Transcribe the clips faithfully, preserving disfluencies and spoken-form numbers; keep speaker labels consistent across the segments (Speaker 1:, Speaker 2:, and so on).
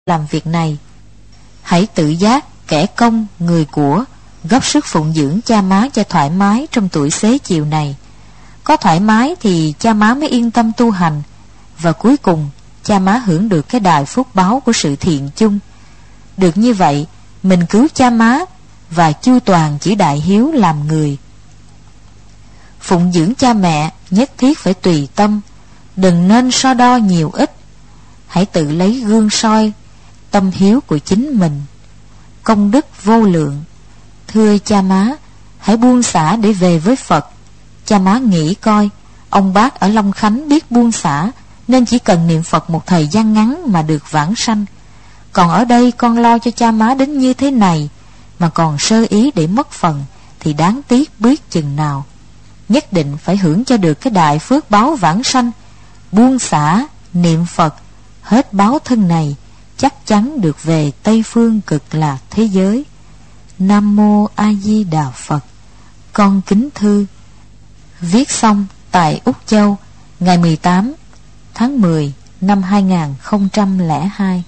Speaker 1: làm việc này. Hãy tự giác, kẻ công, người của, góp sức phụng dưỡng cha má cho thoải mái trong tuổi xế chiều này. Có thoải mái thì cha má mới yên tâm tu hành, và cuối cùng cha má hưởng được cái đài phúc báo của sự thiện chung. Được như vậy, mình cứu cha má và chu toàn chỉ đại hiếu làm người. Phụng dưỡng cha mẹ nhất thiết phải tùy tâm, đừng nên so đo nhiều ít. Hãy tự lấy gương soi tâm hiếu của chính mình. Công đức vô lượng. Thưa cha má, hãy buông xả để về với Phật. Cha má nghĩ coi, ông bác ở Long Khánh biết buông xả, nên chỉ cần niệm Phật một thời gian ngắn mà được vãng sanh. Còn ở đây con lo cho cha má đến như thế này mà còn sơ ý để mất phần, thì đáng tiếc biết chừng nào. Nhất định phải hưởng cho được cái đại phước báo vãng sanh. Buông xả, niệm Phật, hết báo thân này, chắc chắn được về Tây Phương Cực Lạc thế giới. Nam Mô A Di Đà Phật. Con kính thư. Viết xong tại Úc Châu ngày mười tám tháng mười năm hai nghìn không trăm lẻ hai.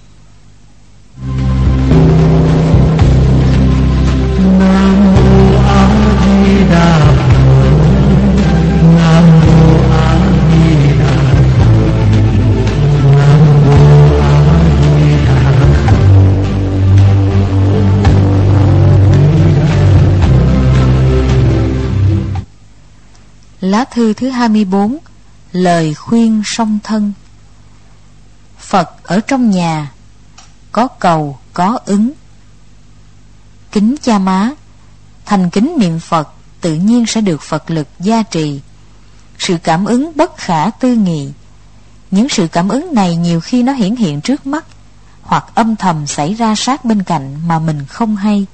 Speaker 2: Nam Mô A Di Đà Phật. Nam Mô A Di Đà Phật. Nam Mô A Di Đà Phật.
Speaker 1: Lá thư thứ hai mươi bốn. Lời khuyên song thân. Phật ở trong nhà, có cầu có ứng. Kính cha má, thành kính niệm Phật tự nhiên sẽ được Phật lực gia trì. Sự cảm ứng bất khả tư nghị. Những sự cảm ứng này nhiều khi nó hiển hiện trước mắt, hoặc âm thầm xảy ra sát bên cạnh mà mình không hay.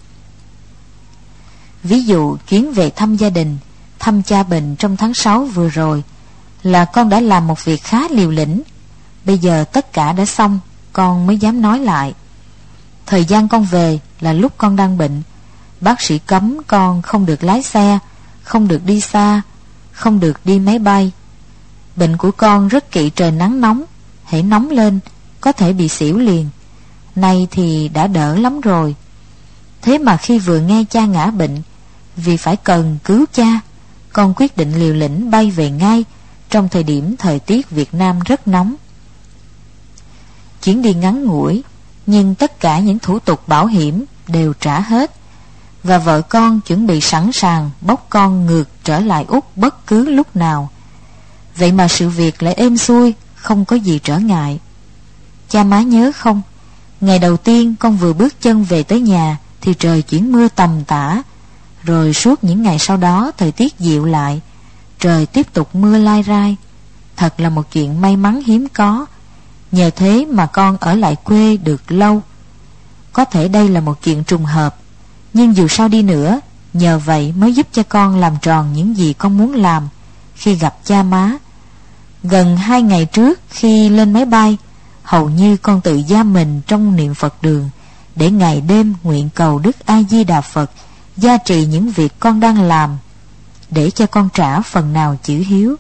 Speaker 1: Ví dụ chuyến về thăm gia đình, thăm cha bệnh trong tháng sáu vừa rồi, là con đã làm một việc khá liều lĩnh. Bây giờ tất cả đã xong, con mới dám nói lại. Thời gian con về là lúc con đang bệnh. Bác sĩ cấm con không được lái xe, không được đi xa, không được đi máy bay. Bệnh của con rất kỵ trời nắng nóng, hễ nóng lên có thể bị xỉu liền. Nay thì đã đỡ lắm rồi. Thế mà khi vừa nghe cha ngã bệnh, vì phải cần cứu cha, con quyết định liều lĩnh bay về ngay trong thời điểm thời tiết Việt Nam rất nóng. Chuyến đi ngắn ngủi, nhưng tất cả những thủ tục bảo hiểm đều trả hết, và vợ con chuẩn bị sẵn sàng bốc con ngược trở lại Úc bất cứ lúc nào. Vậy mà sự việc lại êm xuôi, không có gì trở ngại. Cha má nhớ không, ngày đầu tiên con vừa bước chân về tới nhà thì trời chuyển mưa tầm tã, rồi suốt những ngày sau đó thời tiết dịu lại, trời tiếp tục mưa lai rai. Thật là một chuyện may mắn hiếm có. Nhờ thế mà con ở lại quê được lâu. Có thể đây là một chuyện trùng hợp, nhưng dù sao đi nữa, nhờ vậy mới giúp cho con làm tròn những gì con muốn làm khi gặp cha má. Gần hai ngày trước khi lên máy bay, hầu như con tự giam mình trong niệm Phật đường, để ngày đêm nguyện cầu Đức A Di Đà Phật gia trì những việc con đang làm, để cho con trả phần nào chữ hiếu.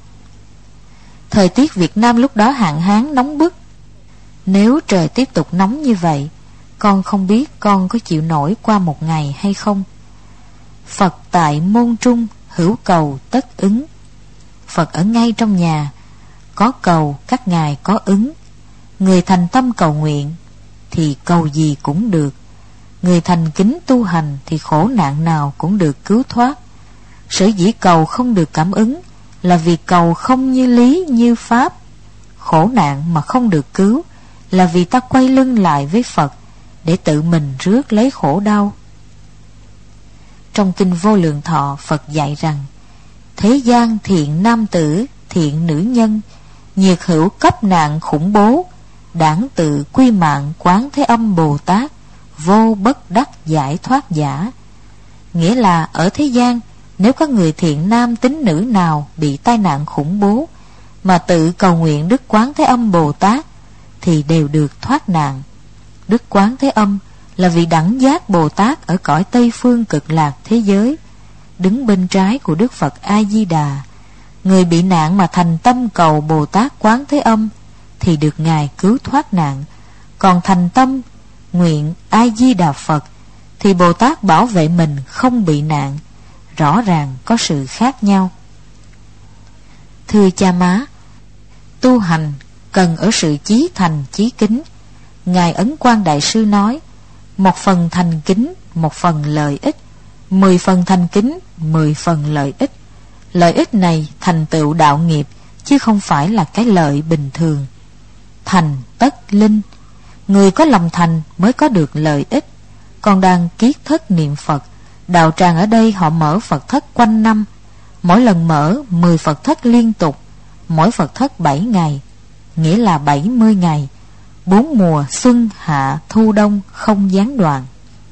Speaker 1: Thời tiết Việt Nam lúc đó hạn hán nóng bức. Nếu trời tiếp tục nóng như vậy, con không biết con có chịu nổi qua một ngày hay không. Phật tại môn trung, hữu cầu tất ứng. Phật ở ngay trong nhà, có cầu các ngài có ứng. Người thành tâm cầu nguyện thì cầu gì cũng được. Người thành kính tu hành thì khổ nạn nào cũng được cứu thoát. Sở dĩ cầu không được cảm ứng là vì cầu không như lý như pháp. Khổ nạn mà không được cứu là vì ta quay lưng lại với Phật để tự mình rước lấy khổ đau. Trong kinh Vô Lượng Thọ, Phật dạy rằng: thế gian thiện nam tử, thiện nữ nhân, nhiệt hữu cấp nạn khủng bố, đảng tự quy mạng Quán Thế Âm Bồ Tát, vô bất đắc giải thoát giả. Nghĩa là ở thế gian, nếu có người thiện nam tín nữ nào bị tai nạn khủng bố mà tự cầu nguyện Đức Quán Thế Âm Bồ Tát thì đều được thoát nạn. Đức Quán Thế Âm là vị đẳng giác Bồ Tát ở cõi Tây Phương Cực Lạc thế giới, đứng bên trái của Đức Phật A Di Đà. Người bị nạn mà thành tâm cầu Bồ Tát Quán Thế Âm thì được ngài cứu thoát nạn, Còn thành tâm nguyện A Di Đà Phật thì Bồ Tát bảo vệ mình không bị nạn. Rõ ràng có sự khác nhau. Thưa cha má, tu hành cần ở sự chí thành chí kính. Ngài Ấn Quang Đại Sư nói, một phần thành kính, một phần lợi ích. Mười phần thành kính, mười phần lợi ích. Lợi ích này thành tựu đạo nghiệp, chứ không phải là cái lợi bình thường. Thành tất linh, người có lòng thành mới có được lợi ích. Con đang kiết thất niệm Phật. Đạo tràng ở đây họ mở Phật thất quanh năm. Mỗi lần mở mười Phật thất liên tục. Mỗi Phật thất bảy ngày, nghĩa là bảy mươi ngày. Bốn mùa xuân, hạ, thu, đông không gián đoạn.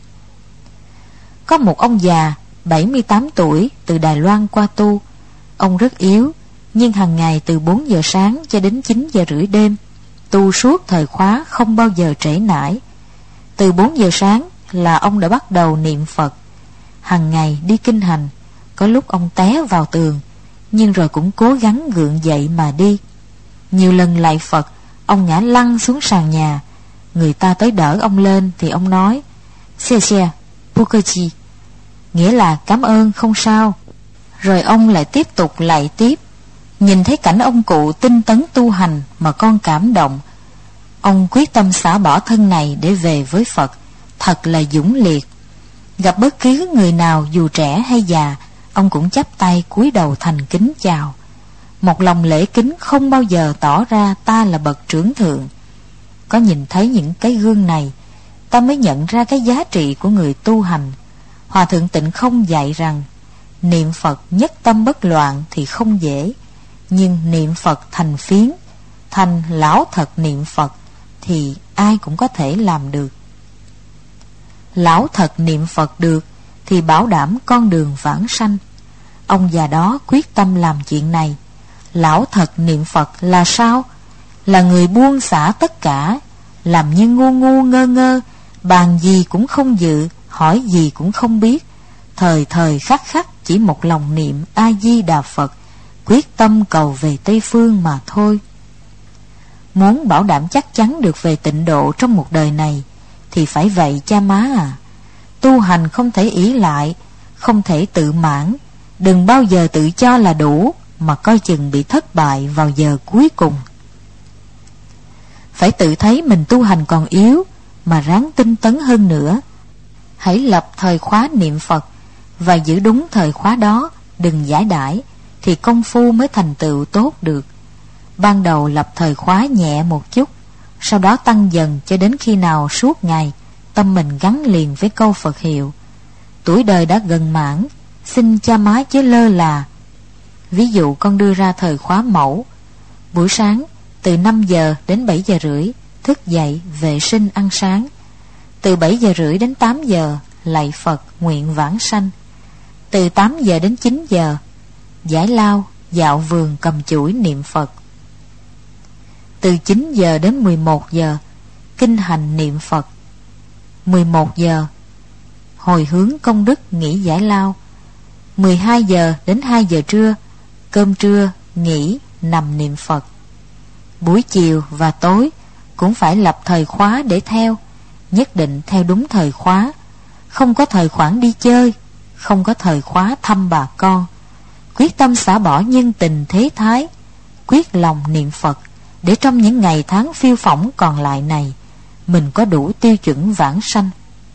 Speaker 1: Có một ông già bảy mươi tám tuổi từ Đài Loan qua tu. Ông rất yếu, nhưng hàng ngày từ bốn giờ sáng cho đến chín giờ rưỡi đêm, tu suốt thời khóa không bao giờ trễ nải. Từ bốn giờ sáng là ông đã bắt đầu niệm Phật. Hàng ngày đi kinh hành, có lúc ông té vào tường, nhưng rồi cũng cố gắng gượng dậy mà đi. Nhiều lần lạy Phật, ông ngã lăn xuống sàn nhà. Người ta tới đỡ ông lên thì ông nói xie xie, Pukachi, nghĩa là cảm ơn, không sao. Rồi ông lại tiếp tục lạy tiếp. Nhìn thấy cảnh ông cụ tinh tấn tu hành mà con cảm động. Ông quyết tâm xả bỏ thân này để về với Phật. Thật là dũng liệt. Gặp bất cứ người nào dù trẻ hay già, ông cũng chắp tay cúi đầu thành kính chào. Một lòng lễ kính không bao giờ tỏ ra ta là bậc trưởng thượng. Có nhìn thấy những cái gương này, ta mới nhận ra cái giá trị của người tu hành. Hòa thượng Tịnh Không dạy rằng niệm Phật nhất tâm bất loạn thì không dễ, nhưng niệm Phật thành phiến, thành lão thật niệm Phật thì ai cũng có thể làm được. Lão thật niệm Phật được thì bảo đảm con đường vãng sanh. Ông già đó quyết tâm làm chuyện này. Lão thật niệm Phật là sao? Là người buông xả tất cả, làm như ngu ngu ngơ ngơ, bàn gì cũng không dự, hỏi gì cũng không biết, thời thời khắc khắc chỉ một lòng niệm A Di Đà Phật, quyết tâm cầu về Tây Phương mà thôi. Muốn bảo đảm chắc chắn được về tịnh độ trong một đời này thì phải vậy cha má à. Tu hành không thể ỷ lại, không thể tự mãn. Đừng bao giờ tự cho là đủ, mà coi chừng bị thất bại vào giờ cuối cùng. Phải tự thấy mình tu hành còn yếu, mà ráng tinh tấn hơn nữa. Hãy lập thời khóa niệm Phật và giữ đúng thời khóa đó, đừng giải đãi, thì công phu mới thành tựu tốt được. Ban đầu lập thời khóa nhẹ một chút, sau đó tăng dần cho đến khi nào suốt ngày tâm mình gắn liền với câu Phật hiệu. Tuổi đời đã gần mãn, xin cha má chớ lơ là. Ví dụ con đưa ra thời khóa mẫu: buổi sáng từ năm giờ đến bảy giờ rưỡi thức dậy vệ sinh ăn sáng, từ bảy giờ rưỡi đến tám giờ lạy Phật nguyện vãng sanh, từ tám giờ đến chín giờ giải lao dạo vườn cầm chuỗi niệm Phật, từ chín giờ đến mười một giờ kinh hành niệm Phật, mười một giờ hồi hướng công đức nghỉ giải lao, mười hai giờ đến hai giờ trưa cơm trưa nghỉ nằm niệm Phật. Buổi chiều và tối cũng phải lập thời khóa để theo, nhất định theo đúng thời khóa, không có thời khoản đi chơi, không có thời khóa thăm bà con. Quyết tâm xả bỏ nhân tình thế thái, quyết lòng niệm Phật, để trong những ngày tháng phiêu phỏng còn lại này mình có đủ tiêu chuẩn vãng sanh.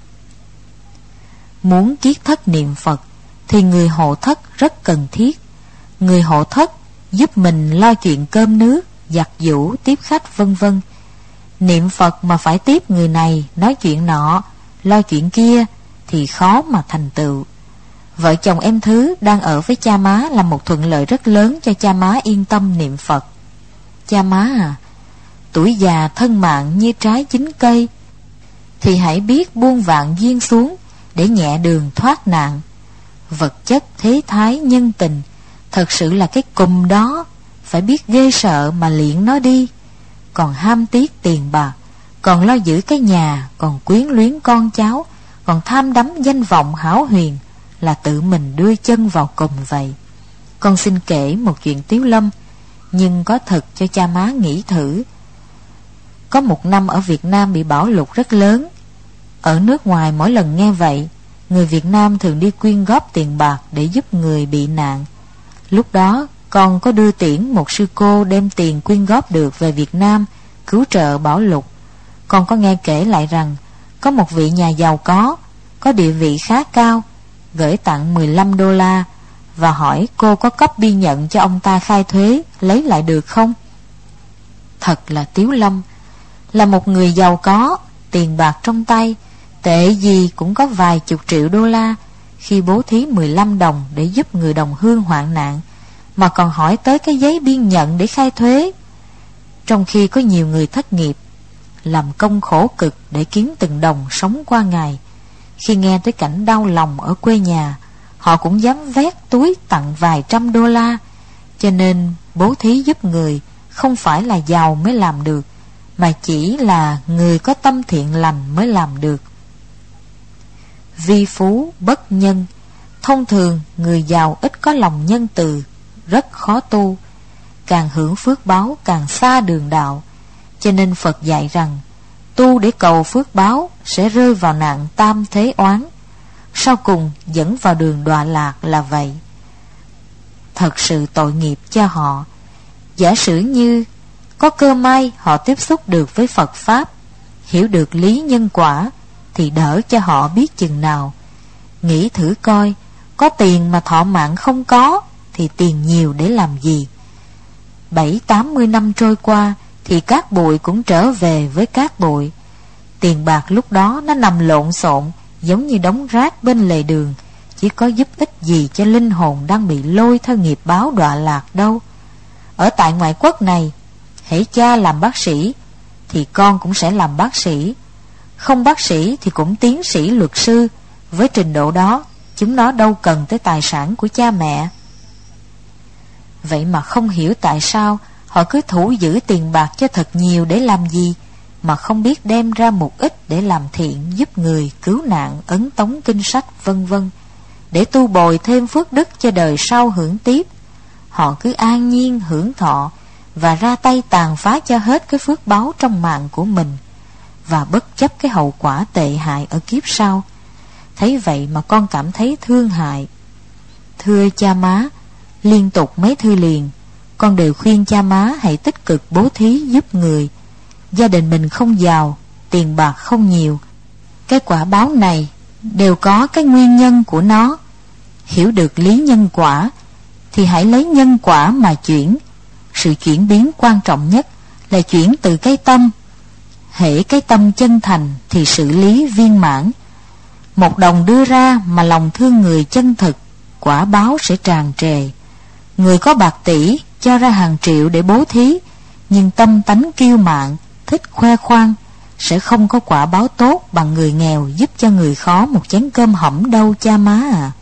Speaker 1: Muốn kiết thất niệm Phật thì người hộ thất rất cần thiết. Người hộ thất giúp mình lo chuyện cơm nước, giặt giũ, tiếp khách vân vân. Niệm Phật mà phải tiếp người này nói chuyện nọ, lo chuyện kia thì khó mà thành tựu. Vợ chồng em Thứ đang ở với cha má là một thuận lợi rất lớn cho cha má yên tâm niệm Phật. Cha má à, tuổi già thân mạng như trái chín cây, thì hãy biết buông vạn duyên xuống để nhẹ đường thoát nạn. Vật chất thế thái nhân tình thật sự là cái cùm đó, phải biết ghê sợ mà liệng nó đi. Còn ham tiếc tiền bạc, còn lo giữ cái nhà, còn quyến luyến con cháu, còn tham đắm danh vọng hão huyền, là tự mình đưa chân vào cùm vậy. Con xin kể một chuyện tiếu lâm, nhưng có thật cho cha má nghĩ thử. có một năm ở Việt Nam bị bão lụt rất lớn. Ở nước ngoài mỗi lần nghe vậy, người Việt Nam thường đi quyên góp tiền bạc để giúp người bị nạn. Lúc đó con có đưa tiễn một sư cô đem tiền quyên góp được về Việt Nam cứu trợ bão lụt. Con có nghe kể lại rằng có một vị nhà giàu có, có địa vị khá cao, gửi tặng mười lăm đô la và hỏi cô có cấp biên nhận cho ông ta khai thuế lấy lại được không? Thật là Tiếu Lâm, là một người giàu có, tiền bạc trong tay, tệ gì cũng có vài chục triệu đô la, khi bố thí mười lăm đồng để giúp người đồng hương hoạn nạn, mà còn hỏi tới cái giấy biên nhận để khai thuế. Trong khi có nhiều người thất nghiệp, làm công khổ cực để kiếm từng đồng sống qua ngày, khi nghe tới cảnh đau lòng ở quê nhà, họ cũng dám vét túi tặng vài trăm đô la. Cho nên bố thí giúp người không phải là giàu mới làm được, mà chỉ là người có tâm thiện lành mới làm được. Vi phú bất nhân, thông thường người giàu ít có lòng nhân từ, rất khó tu. Càng hưởng phước báo càng xa đường đạo. Cho nên Phật dạy rằng tu để cầu phước báo sẽ rơi vào nạn tam thế oán, sau cùng dẫn vào đường đọa lạc là vậy. Thật sự tội nghiệp cho họ. Giả sử như có cơ may họ tiếp xúc được với Phật Pháp, hiểu được lý nhân quả, thì đỡ cho họ biết chừng nào. Nghĩ thử coi, có tiền mà thọ mạng không có, thì tiền nhiều để làm gì? Bảy tám mươi năm trôi qua, thì cát bụi cũng trở về với cát bụi. Tiền bạc lúc đó nó nằm lộn xộn, giống như đống rác bên lề đường, chỉ có giúp ích gì cho linh hồn đang bị lôi theo nghiệp báo đọa lạc đâu. Ở tại ngoại quốc này, hễ cha làm bác sĩ thì con cũng sẽ làm bác sĩ, không bác sĩ thì cũng tiến sĩ luật sư. Với trình độ đó, chúng nó đâu cần tới tài sản của cha mẹ. Vậy mà không hiểu tại sao họ cứ thủ giữ tiền bạc cho thật nhiều để làm gì, mà không biết đem ra một ít để làm thiện, giúp người, cứu nạn, ấn tống kinh sách, vân vân, để tu bồi thêm phước đức cho đời sau hưởng tiếp. Họ cứ an nhiên hưởng thọ và ra tay tàn phá cho hết cái phước báu trong mạng của mình, và bất chấp cái hậu quả tệ hại ở kiếp sau. Thấy vậy mà con cảm thấy thương hại. Thưa cha má, liên tục mấy thư liền, con đều khuyên cha má hãy tích cực bố thí giúp người. Gia đình mình không giàu, tiền bạc không nhiều, cái quả báo này đều có cái nguyên nhân của nó. Hiểu được lý nhân quả thì hãy lấy nhân quả mà chuyển. Sự chuyển biến quan trọng nhất là chuyển từ cái tâm. Hễ cái tâm chân thành thì xử lý viên mãn. Một đồng đưa ra mà lòng thương người chân thực, quả báo sẽ tràn trề. Người có bạc tỷ cho ra hàng triệu để bố thí, nhưng tâm tánh kiêu mạn, thích khoe khoang, sẽ không có quả báo tốt bằng người nghèo giúp cho người khó một chén cơm hẩm đâu cha má à.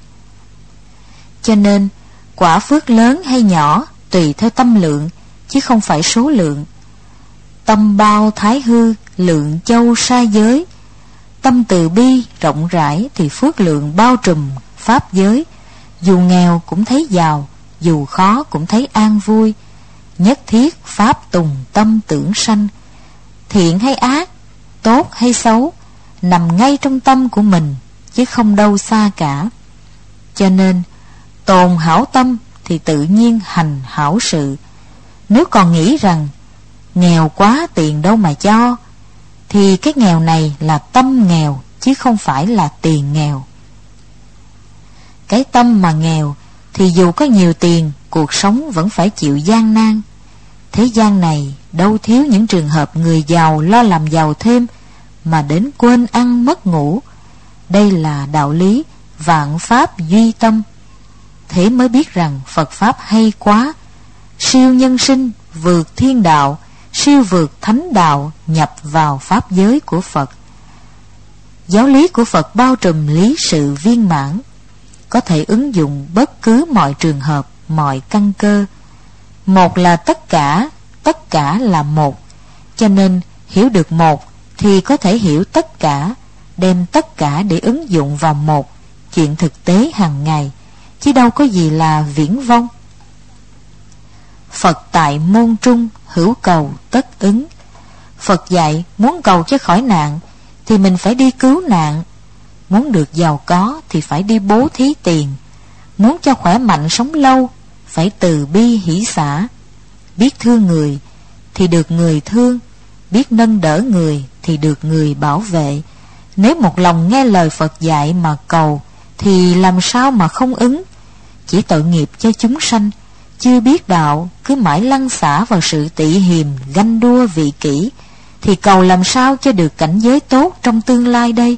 Speaker 1: Cho nên quả phước lớn hay nhỏ tùy theo tâm lượng, chứ không phải số lượng. Tâm bao thái hư, lượng châu sa giới. Tâm từ bi rộng rãi thì phước lượng bao trùm pháp giới. Dù nghèo cũng thấy giàu, dù khó cũng thấy an vui. Nhất thiết pháp tùng tâm tưởng sanh. Thiện hay ác, tốt hay xấu, nằm ngay trong tâm của mình, chứ không đâu xa cả. Cho nên tồn hảo tâm thì tự nhiên hành hảo sự. Nếu còn nghĩ rằng nghèo quá tiền đâu mà cho, thì cái nghèo này là tâm nghèo, chứ không phải là tiền nghèo. Cái tâm mà nghèo thì dù có nhiều tiền, cuộc sống vẫn phải chịu gian nan. Thế gian này đâu thiếu những trường hợp người giàu lo làm giàu thêm mà đến quên ăn mất ngủ. Đây là đạo lý vạn pháp duy tâm. Thế mới biết rằng Phật Pháp hay quá, siêu nhân sinh, vượt thiên đạo, siêu vượt thánh đạo, nhập vào pháp giới của Phật. Giáo lý của Phật bao trùm lý sự viên mãn, có thể ứng dụng bất cứ mọi trường hợp, mọi căn cơ. Một là tất cả, tất cả là một. Cho nên hiểu được một thì có thể hiểu tất cả, đem tất cả để ứng dụng vào một, chuyện thực tế hàng ngày, chứ đâu có gì là viển vông. Phật tại môn trung, hữu cầu tất ứng. Phật dạy muốn cầu cho khỏi nạn thì mình phải đi cứu nạn, muốn được giàu có thì phải đi bố thí tiền, muốn cho khỏe mạnh sống lâu phải từ bi hỷ xả. Biết thương người thì được người thương, biết nâng đỡ người thì được người bảo vệ. Nếu một lòng nghe lời Phật dạy mà cầu thì làm sao mà không ứng. Chỉ tội nghiệp cho chúng sanh chưa biết đạo, cứ mãi lăn xả vào sự tị hiềm, ganh đua vị kỷ, thì cầu làm sao cho được cảnh giới tốt trong tương lai đây.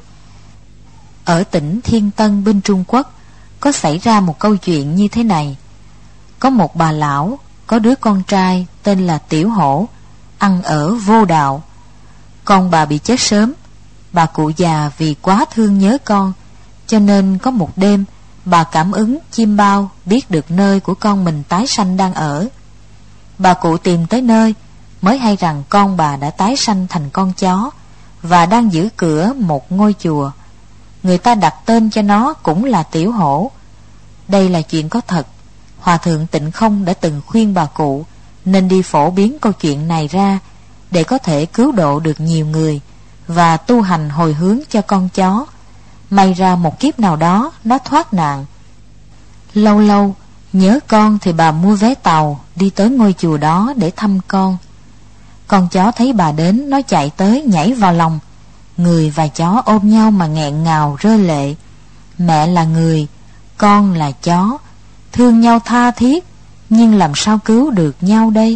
Speaker 1: Ở tỉnh Thiên Tân bên Trung Quốc có xảy ra một câu chuyện như thế này. Có một bà lão có đứa con trai tên là Tiểu Hổ, ăn ở vô đạo. Con bà bị chết sớm. Bà cụ già vì quá thương nhớ con, cho nên có một đêm bà cảm ứng chim bao biết được nơi của con mình tái sanh đang ở. Bà cụ tìm tới nơi mới hay rằng con bà đã tái sanh thành con chó và đang giữ cửa một ngôi chùa. Người ta đặt tên cho nó cũng là Tiểu Hổ. Đây là chuyện có thật. Hòa thượng Tịnh Không đã từng khuyên bà cụ nên đi phổ biến câu chuyện này ra để có thể cứu độ được nhiều người và tu hành hồi hướng cho con chó. May ra một kiếp nào đó nó thoát nạn. Lâu lâu nhớ con thì bà mua vé tàu đi tới ngôi chùa đó để thăm con. Con chó thấy bà đến, nó chạy tới nhảy vào lòng. Người và chó ôm nhau mà nghẹn ngào rơi lệ. Mẹ là người, con là chó, thương nhau tha thiết, nhưng làm sao cứu được nhau đây?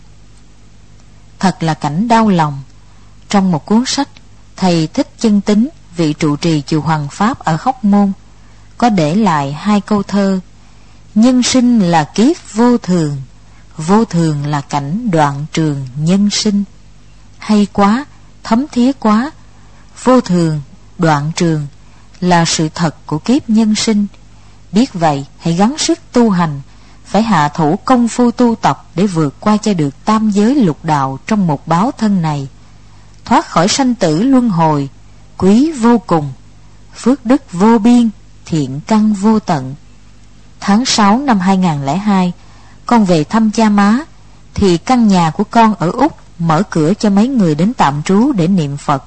Speaker 1: Thật là cảnh đau lòng. Trong một cuốn sách, thầy Thích Chân Tín, vị trụ trì chùa Hoàng Pháp ở Hóc Môn, có để lại hai câu thơ: nhân sinh là kiếp vô thường, vô thường là cảnh đoạn trường nhân sinh. Hay quá, thấm thía quá. Vô thường, đoạn trường là sự thật của kiếp nhân sinh. Biết vậy, hãy gắng sức tu hành, phải hạ thủ công phu tu tập để vượt qua cho được tam giới lục đạo trong một báo thân này. Thoát khỏi sanh tử luân hồi, quý vô cùng, phước đức vô biên, thiện căn vô tận. Tháng sáu năm hai nghìn không trăm lẻ hai, con về thăm cha má, thì căn nhà của con ở Úc mở cửa cho mấy người đến tạm trú để niệm Phật.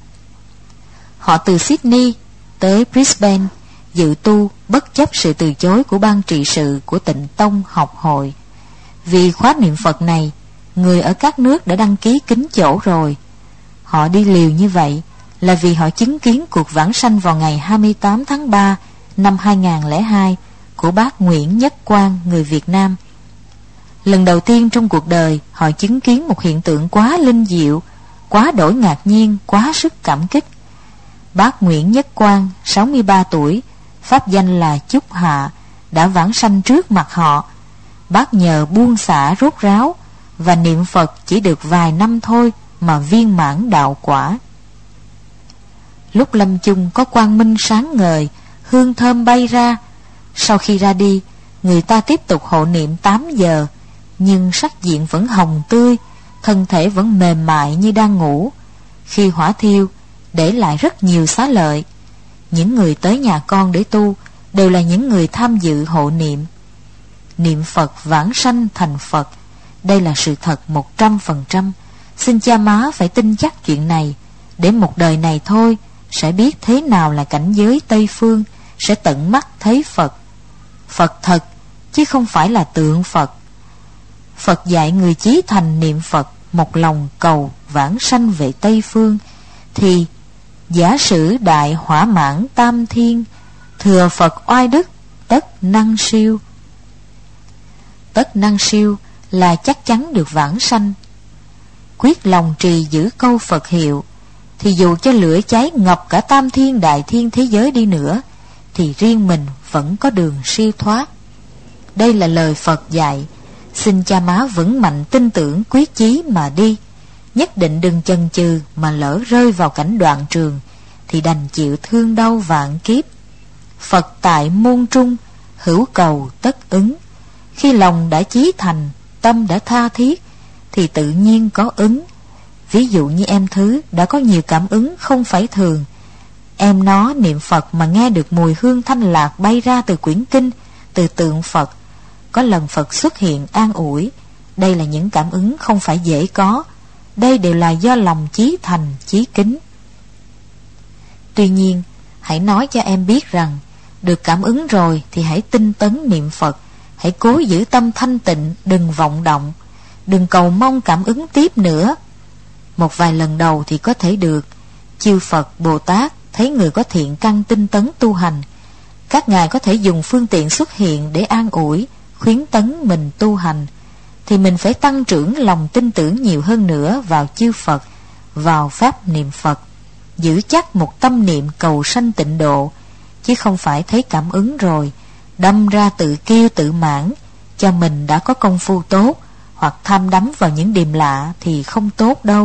Speaker 1: Họ từ Sydney tới Brisbane dự tu bất chấp sự từ chối của ban trị sự của Tịnh Tông học hội. Vì khóa niệm Phật này, người ở các nước đã đăng ký kín chỗ rồi. Họ đi liều như vậy là vì họ chứng kiến cuộc vãng sanh vào ngày hai mươi tám tháng ba năm hai nghìn không trăm lẻ hai của bác Nguyễn Nhất Quang, người Việt Nam. Lần đầu tiên trong cuộc đời, họ chứng kiến một hiện tượng quá linh diệu, quá đổi ngạc nhiên, quá sức cảm kích. Bác Nguyễn Nhất Quang, sáu mươi ba tuổi, pháp danh là Chúc Hạ, đã vãng sanh trước mặt họ. Bác nhờ buông xả rốt ráo và niệm Phật chỉ được vài năm thôi mà viên mãn đạo quả. Lúc lâm chung có quang minh sáng ngời, hương thơm bay ra. Sau khi ra đi, người ta tiếp tục hộ niệm tám giờ, nhưng sắc diện vẫn hồng tươi, thân thể vẫn mềm mại như đang ngủ. Khi hỏa thiêu, để lại rất nhiều xá lợi. Những người tới nhà con để tu đều là những người tham dự hộ niệm. Niệm Phật vãng sanh thành Phật, đây là sự thật một trăm phần trăm. Xin cha má phải tin chắc chuyện này, để một đời này thôi sẽ biết thế nào là cảnh giới Tây Phương, sẽ tận mắt thấy Phật. Phật thật, chứ không phải là tượng Phật. Phật dạy người chí thành niệm Phật, một lòng cầu vãng sanh về Tây Phương, thì giả sử đại hỏa mãn tam thiên, thừa Phật oai đức tất năng siêu. Tất năng siêu là chắc chắn được vãng sanh. Quyết lòng trì giữ câu Phật hiệu, thì dù cho lửa cháy ngập cả tam thiên đại thiên thế giới đi nữa, thì riêng mình vẫn có đường siêu thoát. Đây là lời Phật dạy. Xin cha má vững mạnh tin tưởng, quyết chí mà đi. Nhất định đừng chần chừ mà lỡ rơi vào cảnh đoạn trường, thì đành chịu thương đau vạn kiếp. Phật tại môn trung, hữu cầu tất ứng. Khi lòng đã chí thành, tâm đã tha thiết, thì tự nhiên có ứng. Ví dụ như em Thứ đã có nhiều cảm ứng không phải thường. Em nó niệm Phật mà nghe được mùi hương thanh lạc bay ra từ quyển kinh, từ tượng Phật. Có lần Phật xuất hiện an ủi. Đây là những cảm ứng không phải dễ có. đây đều là do lòng chí thành, chí kính. Tuy nhiên, hãy nói cho em biết rằng, được cảm ứng rồi thì hãy tinh tấn niệm Phật, hãy cố giữ tâm thanh tịnh, đừng vọng động, đừng cầu mong cảm ứng tiếp nữa. Một vài lần đầu thì có thể được. Chư Phật, Bồ Tát thấy người có thiện căn tinh tấn tu hành, các ngài có thể dùng phương tiện xuất hiện để an ủi, khuyến tấn mình tu hành, thì mình phải tăng trưởng lòng tin tưởng nhiều hơn nữa vào chư Phật, vào pháp niệm Phật, giữ chắc một tâm niệm cầu sanh tịnh độ, chứ không phải thấy cảm ứng rồi đâm ra tự kiêu tự mãn cho mình đã có công phu tốt, hoặc tham đắm vào những điềm lạ thì không tốt đâu.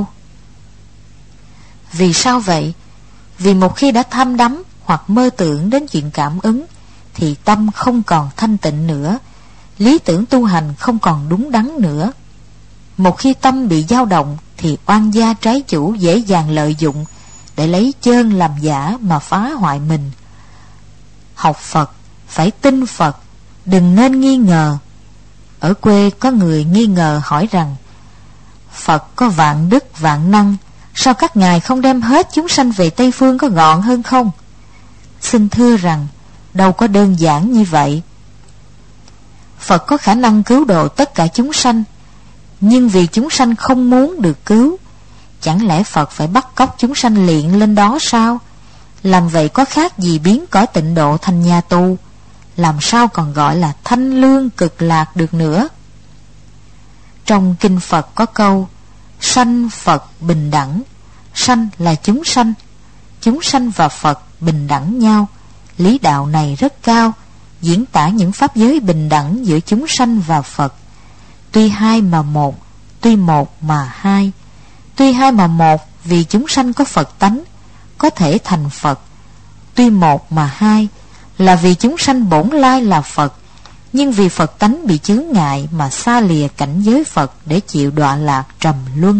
Speaker 1: Vì sao vậy? Vì một khi đã tham đắm hoặc mơ tưởng đến chuyện cảm ứng thì tâm không còn thanh tịnh nữa, lý tưởng tu hành không còn đúng đắn nữa. Một khi tâm bị dao động thì oan gia trái chủ dễ dàng lợi dụng để lấy chơn làm giả mà phá hoại mình. Học Phật phải tin Phật, đừng nên nghi ngờ. Ở quê có người nghi ngờ hỏi rằng, Phật có vạn đức vạn năng, sao các ngài không đem hết chúng sanh về Tây Phương có gọn hơn không? Xin thưa rằng, đâu có đơn giản như vậy. Phật có khả năng cứu độ tất cả chúng sanh, nhưng vì chúng sanh không muốn được cứu, chẳng lẽ Phật phải bắt cóc chúng sanh liệng lên đó sao? Làm vậy có khác gì biến cõi tịnh độ thành nhà tù, làm sao còn gọi là thanh lương cực lạc được nữa. Trong kinh Phật có câu, sanh Phật bình đẳng. Sanh là chúng sanh, chúng sanh và Phật bình đẳng nhau. Lý đạo này rất cao, diễn tả những pháp giới bình đẳng giữa chúng sanh và Phật. Tuy hai mà một, tuy một mà hai. Tuy hai mà một vì chúng sanh có Phật tánh, có thể thành Phật. Tuy một mà hai là vì chúng sanh bổn lai là Phật, nhưng vì Phật tánh bị chướng ngại mà xa lìa cảnh giới Phật để chịu đọa lạc trầm luân.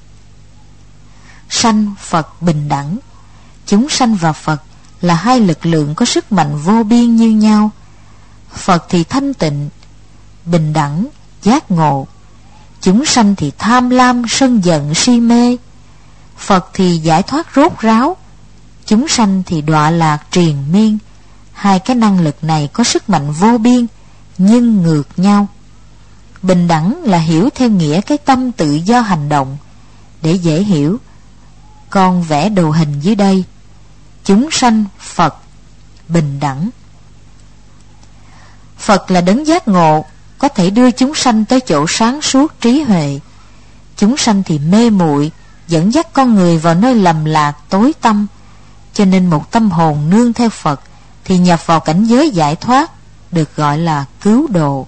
Speaker 1: Sanh Phật bình đẳng. Chúng sanh và Phật là hai lực lượng có sức mạnh vô biên như nhau. Phật thì thanh tịnh, bình đẳng, giác ngộ. Chúng sanh thì tham lam, sân giận, si mê. Phật thì giải thoát rốt ráo, chúng sanh thì đọa lạc triền miên. Hai cái năng lực này có sức mạnh vô biên, nhưng ngược nhau. Bình đẳng là hiểu theo nghĩa cái tâm tự do hành động. Để dễ hiểu, con vẽ đồ hình dưới đây. Chúng sanh, Phật, bình đẳng. Phật là đấng giác ngộ, có thể đưa chúng sanh tới chỗ sáng suốt trí huệ. Chúng sanh thì mê muội, dẫn dắt con người vào nơi lầm lạc tối tăm. Cho nên một tâm hồn nương theo Phật thì nhập vào cảnh giới giải thoát, được gọi là cứu độ.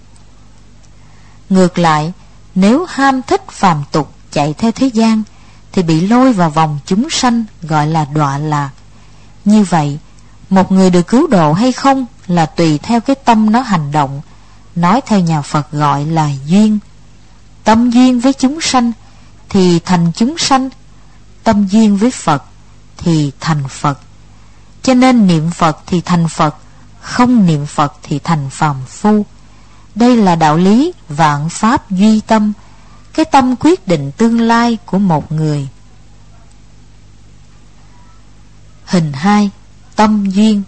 Speaker 1: Ngược lại, nếu ham thích phàm tục chạy theo thế gian thì bị lôi vào vòng chúng sanh, gọi là đọa lạc. Như vậy, một người được cứu độ hay không là tùy theo cái tâm nó hành động, nói theo nhà Phật gọi là duyên. Tâm duyên với chúng sanh thì thành chúng sanh, tâm duyên với Phật thì thành Phật. Cho nên niệm Phật thì thành Phật, không niệm Phật thì thành phàm phu. Đây là đạo lý vạn pháp duy tâm, cái tâm quyết định tương lai của một người. Hình hai, tâm duyên.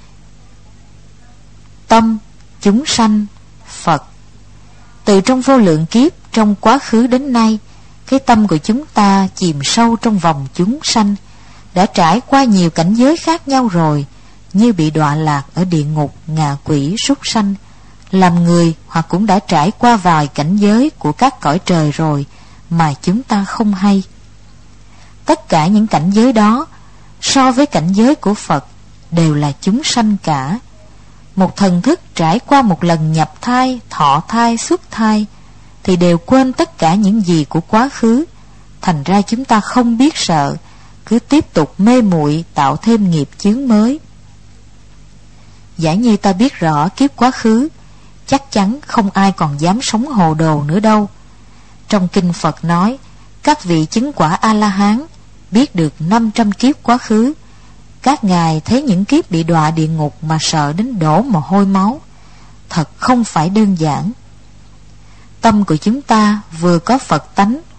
Speaker 1: Tâm, chúng sanh, Phật. Từ trong vô lượng kiếp, trong quá khứ đến nay, cái tâm của chúng ta chìm sâu trong vòng chúng sanh, đã trải qua nhiều cảnh giới khác nhau rồi, như bị đọa lạc ở địa ngục, ngạ quỷ, súc sanh. Làm người hoặc cũng đã trải qua vài cảnh giới của các cõi trời rồi mà chúng ta không hay. Tất cả những cảnh giới đó so với cảnh giới của Phật đều là chúng sanh cả. Một thần thức trải qua một lần nhập thai, thọ thai, xuất thai thì đều quên tất cả những gì của quá khứ. Thành ra chúng ta không biết sợ, cứ tiếp tục mê muội tạo thêm nghiệp chướng mới. Giả như ta biết rõ kiếp quá khứ, chắc chắn không ai còn dám sống hồ đồ nữa đâu. Trong kinh Phật nói, các vị chứng quả A-la-hán biết được năm trăm kiếp quá khứ. Các ngài thấy những kiếp bị đọa địa ngục mà sợ đến đổ mồ hôi máu. Thật không phải đơn giản. Tâm của chúng ta vừa có Phật tánh,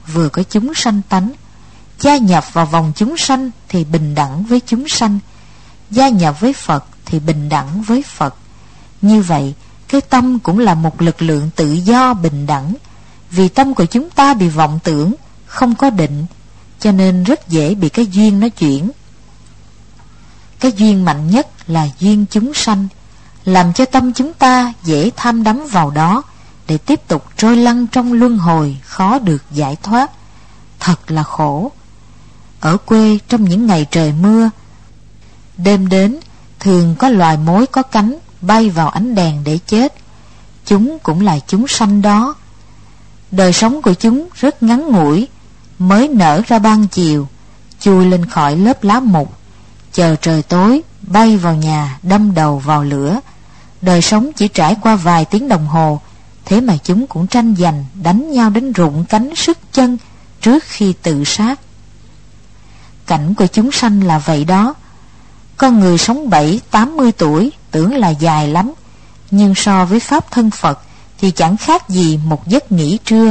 Speaker 1: vừa có chúng sanh tánh. Gia nhập vào vòng chúng sanh thì bình đẳng với chúng sanh, gia nhập với Phật thì bình đẳng với Phật. Như vậy, cái tâm cũng là một lực lượng tự do bình đẳng. Vì tâm của chúng ta bị vọng tưởng, không có định, cho nên rất dễ bị cái duyên nó chuyển. Cái duyên mạnh nhất là duyên chúng sanh, làm cho tâm chúng ta dễ tham đắm vào đó, để tiếp tục trôi lăn trong luân hồi khó được giải thoát. Thật là khổ. Ở quê trong những ngày trời mưa, đêm đến thường có loài mối có cánh bay vào ánh đèn để chết. Chúng cũng là chúng sanh đó. Đời sống của chúng rất ngắn ngủi, mới nở ra ban chiều, chui lên khỏi lớp lá mục, chờ trời tối bay vào nhà đâm đầu vào lửa. Đời sống chỉ trải qua vài tiếng đồng hồ, thế mà chúng cũng tranh giành đánh nhau đến rụng cánh sức chân trước khi tự sát. Cảnh của chúng sanh là vậy đó. Con người sống bảy, tám mươi tuổi tưởng là dài lắm, nhưng so với Pháp thân Phật thì chẳng khác gì một giấc nghỉ trưa.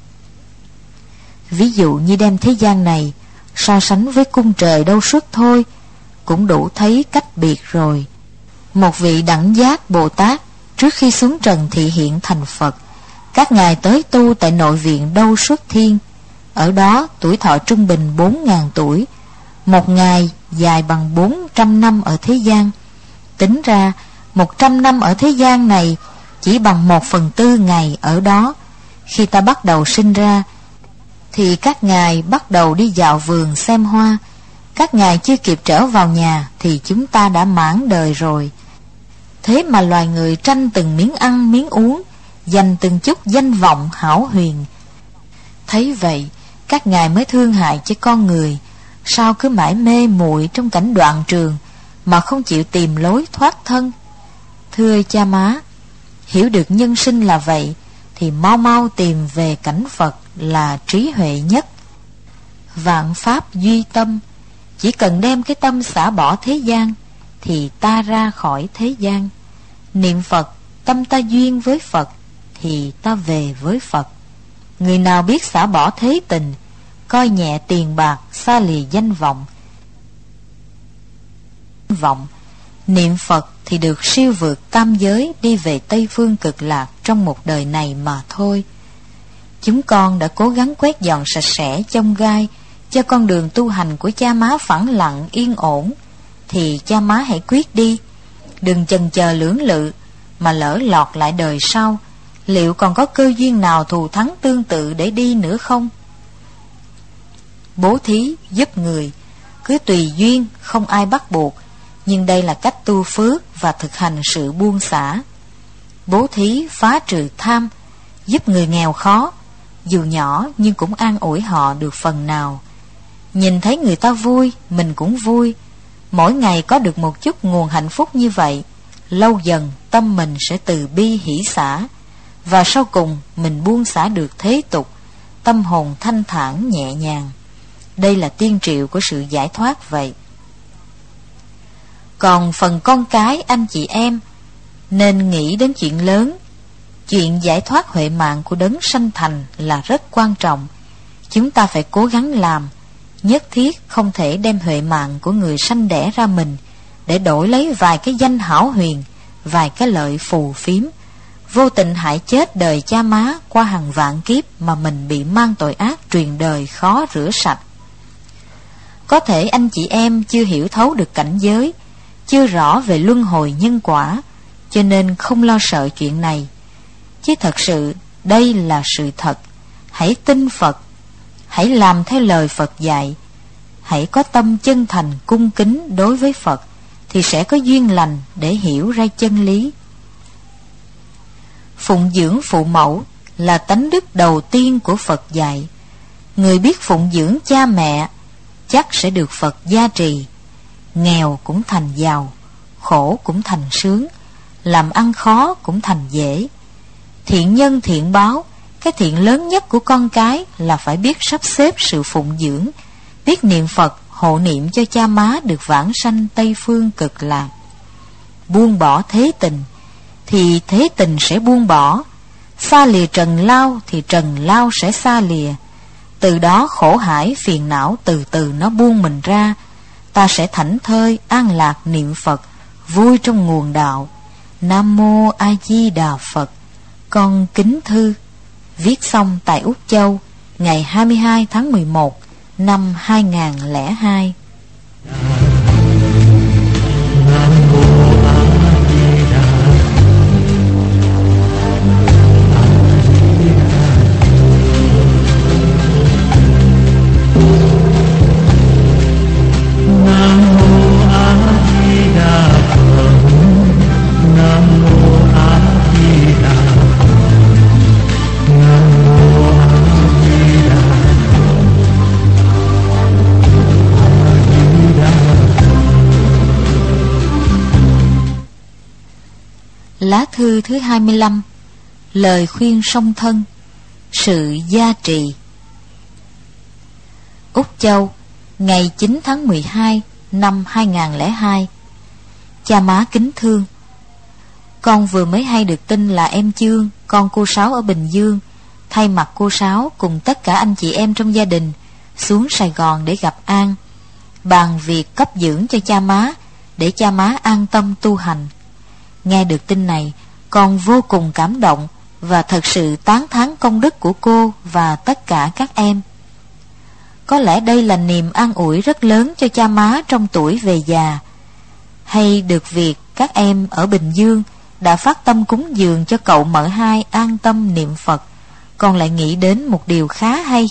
Speaker 1: Ví dụ như đem thế gian này so sánh với cung trời đâu suốt thôi, cũng đủ thấy cách biệt rồi. Một vị đẳng giác Bồ Tát trước khi xuống trần thị hiện thành Phật, các ngài tới tu tại nội viện Đâu Xuất Thiên. Ở đó tuổi thọ trung bình bốn ngàn tuổi, một ngày dài bằng bốn trăm năm ở thế gian. Tính ra một trăm năm ở thế gian này chỉ bằng một phần tư ngày ở đó. Khi ta bắt đầu sinh ra thì các ngài bắt đầu đi dạo vườn xem hoa. Các ngài chưa kịp trở vào nhà thì chúng ta đã mãn đời rồi. Thế mà loài người tranh từng miếng ăn miếng uống, dành từng chút danh vọng hão huyền. Thấy vậy, các ngài mới thương hại cho con người, sao cứ mãi mê muội trong cảnh đoạn trường mà không chịu tìm lối thoát thân. Thưa cha má, hiểu được nhân sinh là vậy thì mau mau tìm về cảnh Phật là trí huệ nhất. Vạn pháp duy tâm, chỉ cần đem cái tâm xả bỏ thế gian thì ta ra khỏi thế gian. Niệm Phật, tâm ta duyên với Phật thì ta về với Phật. Người nào biết xả bỏ thế tình, coi nhẹ tiền bạc, xa lìa danh vọng vọng niệm Phật thì được siêu vượt tam giới, đi về Tây Phương Cực Lạc trong một đời này mà thôi. Chúng con đã cố gắng quét dọn sạch sẽ chông gai cho con đường tu hành của cha má phẳng lặng yên ổn, thì cha má hãy quyết đi, đừng chần chờ lưỡng lự, mà lỡ lọt lại đời sau, liệu còn có cơ duyên nào thù thắng tương tự để đi nữa không? Bố thí giúp người cứ tùy duyên, không ai bắt buộc, nhưng đây là cách tu phước và thực hành sự buông xả. Bố thí phá trừ tham, giúp người nghèo khó, dù nhỏ nhưng cũng an ủi họ được phần nào. Nhìn thấy người ta vui, mình cũng vui. Mỗi ngày có được một chút nguồn hạnh phúc như vậy, lâu dần tâm mình sẽ từ bi hỷ xả, và sau cùng mình buông xả được thế tục, tâm hồn thanh thản nhẹ nhàng. Đây là tiên triệu của sự giải thoát vậy. Còn phần con cái, anh chị em nên nghĩ đến chuyện lớn. Chuyện giải thoát huệ mạng của đấng sanh thành là rất quan trọng. Chúng ta phải cố gắng làm, nhất thiết không thể đem huệ mạng của người sanh đẻ ra mình để đổi lấy vài cái danh hão huyền, vài cái lợi phù phiếm, vô tình hại chết đời cha má qua hàng vạn kiếp mà mình bị mang tội ác truyền đời khó rửa sạch. Có thể anh chị em chưa hiểu thấu được cảnh giới, chưa rõ về luân hồi nhân quả, cho nên không lo sợ chuyện này. Chứ thật sự đây là sự thật. Hãy tin Phật, hãy làm theo lời Phật dạy, hãy có tâm chân thành cung kính đối với Phật, thì sẽ có duyên lành để hiểu ra chân lý. Phụng dưỡng phụ mẫu là tánh đức đầu tiên của Phật dạy. Người biết phụng dưỡng cha mẹ chắc sẽ được Phật gia trì. Nghèo cũng thành giàu, khổ cũng thành sướng, làm ăn khó cũng thành dễ. Thiện nhân thiện báo, cái thiện lớn nhất của con cái là phải biết sắp xếp sự phụng dưỡng, biết niệm Phật hộ niệm cho cha má được vãng sanh Tây Phương Cực Lạc. Buông bỏ thế tình thì thế tình sẽ buông bỏ, xa lìa trần lao thì trần lao sẽ xa lìa. Từ đó khổ hải phiền não từ từ nó buông mình ra. Ta sẽ thảnh thơi an lạc niệm Phật, vui trong nguồn đạo. Nam Mô A Di Đà Phật. Con kính thư. Viết xong tại Úc Châu ngày hai mươi hai tháng mười một năm hai nghìn không trăm lẻ hai. Lá thư thứ hai mươi lăm. Lời khuyên song thân. Sự gia trì. Úc Châu, ngày chín tháng mười hai năm hai nghìn không trăm lẻ hai. Cha má kính thương, con vừa mới hay được tin là em Chương, con cô Sáu ở Bình Dương, thay mặt cô Sáu cùng tất cả anh chị em trong gia đình xuống Sài Gòn để gặp An, bàn việc cấp dưỡng cho cha má, để cha má an tâm tu hành. Nghe được tin này, con vô cùng cảm động và thật sự tán thán công đức của cô và tất cả các em. Có lẽ đây là niềm an ủi rất lớn cho cha má trong tuổi về già. Hay được việc các em ở Bình Dương đã phát tâm cúng dường cho cậu mợ hai an tâm niệm Phật, con lại nghĩ đến một điều khá hay.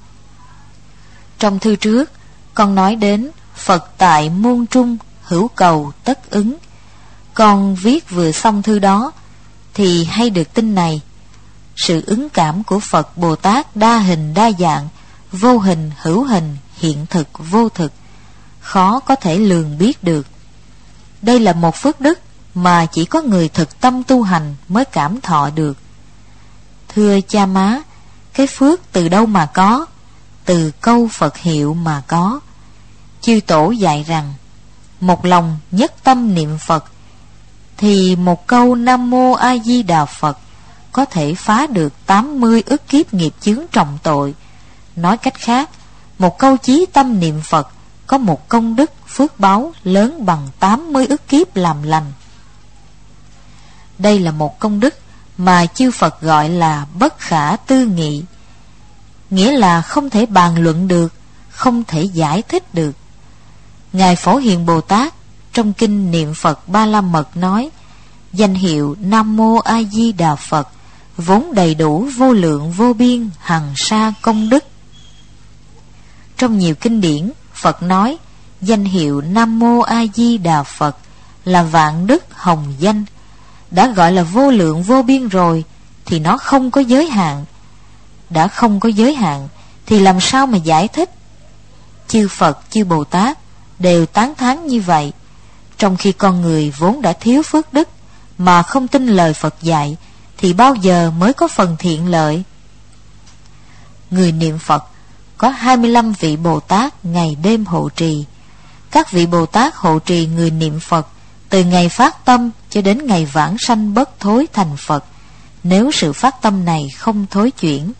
Speaker 1: Trong thư trước, con nói đến Phật tại môn trung, hữu cầu tất ứng. Con viết vừa xong thư đó thì hay được tin này. Sự ứng cảm của Phật Bồ Tát đa hình đa dạng, vô hình hữu hình, hiện thực vô thực, khó có thể lường biết được. Đây là một phước đức mà chỉ có người thực tâm tu hành mới cảm thọ được. Thưa cha má, cái phước từ đâu mà có? Từ câu Phật hiệu mà có. Chư Tổ dạy rằng, một lòng nhất tâm niệm Phật, thì một câu Nam Mô A Di Đà Phật có thể phá được tám mươi ức kiếp nghiệp chướng trọng tội. Nói cách khác, một câu chí tâm niệm Phật có một công đức phước báu lớn bằng tám mươi ức kiếp làm lành. Đây là một công đức mà chư Phật gọi là bất khả tư nghị, nghĩa là không thể bàn luận được, không thể giải thích được. Ngài Phổ Hiền Bồ Tát trong kinh niệm Phật Ba La Mật nói, danh hiệu Nam Mô A Di Đà Phật vốn đầy đủ vô lượng vô biên hằng sa công đức. Trong nhiều kinh điển, Phật nói danh hiệu Nam Mô A Di Đà Phật là vạn đức hồng danh. Đã gọi là vô lượng vô biên rồi thì nó không có giới hạn. Đã không có giới hạn thì làm sao mà giải thích? Chư Phật, chư Bồ Tát đều tán thán như vậy, trong khi con người vốn đã thiếu phước đức mà không tin lời Phật dạy thì bao giờ mới có phần thiện lợi? Người niệm Phật có hai mươi lăm vị Bồ Tát ngày đêm hộ trì. Các vị Bồ Tát hộ trì người niệm Phật từ ngày phát tâm cho đến ngày vãng sanh bất thối thành Phật, nếu sự phát tâm này không thối chuyển.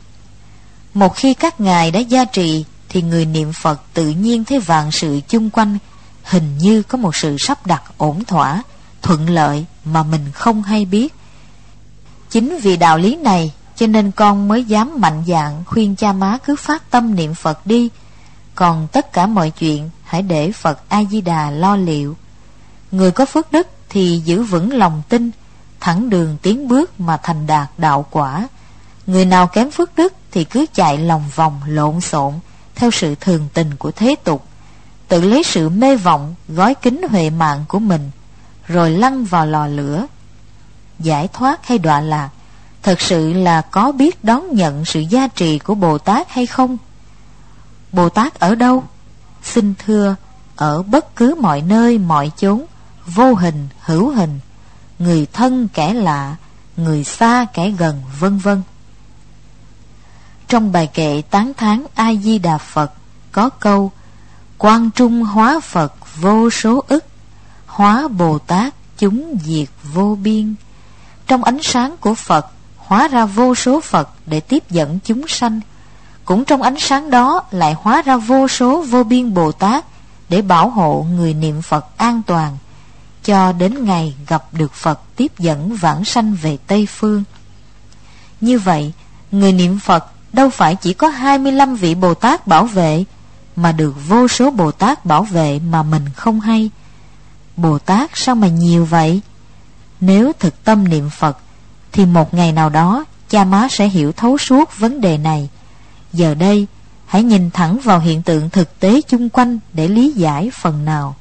Speaker 1: Một khi các ngài đã gia trì thì người niệm Phật tự nhiên thấy vạn sự chung quanh hình như có một sự sắp đặt ổn thỏa, thuận lợi mà mình không hay biết. Chính vì đạo lý này cho nên con mới dám mạnh dạn khuyên cha má cứ phát tâm niệm Phật đi, còn tất cả mọi chuyện hãy để Phật A Di Đà lo liệu. Người có phước đức thì giữ vững lòng tin, thẳng đường tiến bước mà thành đạt đạo quả. Người nào kém phước đức thì cứ chạy lòng vòng lộn xộn theo sự thường tình của thế tục, tự lấy sự mê vọng gói kín huệ mạng của mình, rồi lăn vào lò lửa. Giải thoát hay đọa lạc thật sự là có biết đón nhận sự gia trì của Bồ Tát hay không? Bồ Tát ở đâu? Xin thưa, ở bất cứ mọi nơi mọi chốn, vô hình hữu hình, người thân kẻ lạ, người xa kẻ gần, vân vân. Trong bài kệ tán thán A Di Đà Phật có câu: Quang trung hóa Phật vô số ức, hóa Bồ Tát chúng diệt vô biên. Trong ánh sáng của Phật hóa ra vô số Phật để tiếp dẫn chúng sanh, cũng trong ánh sáng đó lại hóa ra vô số vô biên Bồ Tát để bảo hộ người niệm Phật an toàn, cho đến ngày gặp được Phật tiếp dẫn vãng sanh về Tây Phương. Như vậy, người niệm Phật đâu phải chỉ có hai mươi lăm vị Bồ Tát bảo vệ, mà được vô số Bồ Tát bảo vệ mà mình không hay. Bồ Tát sao mà nhiều vậy? Nếu thực tâm niệm Phật, thì một ngày nào đó cha má sẽ hiểu thấu suốt vấn đề này. Giờ đây, hãy nhìn thẳng vào hiện tượng thực tế chung quanh để lý giải phần nào.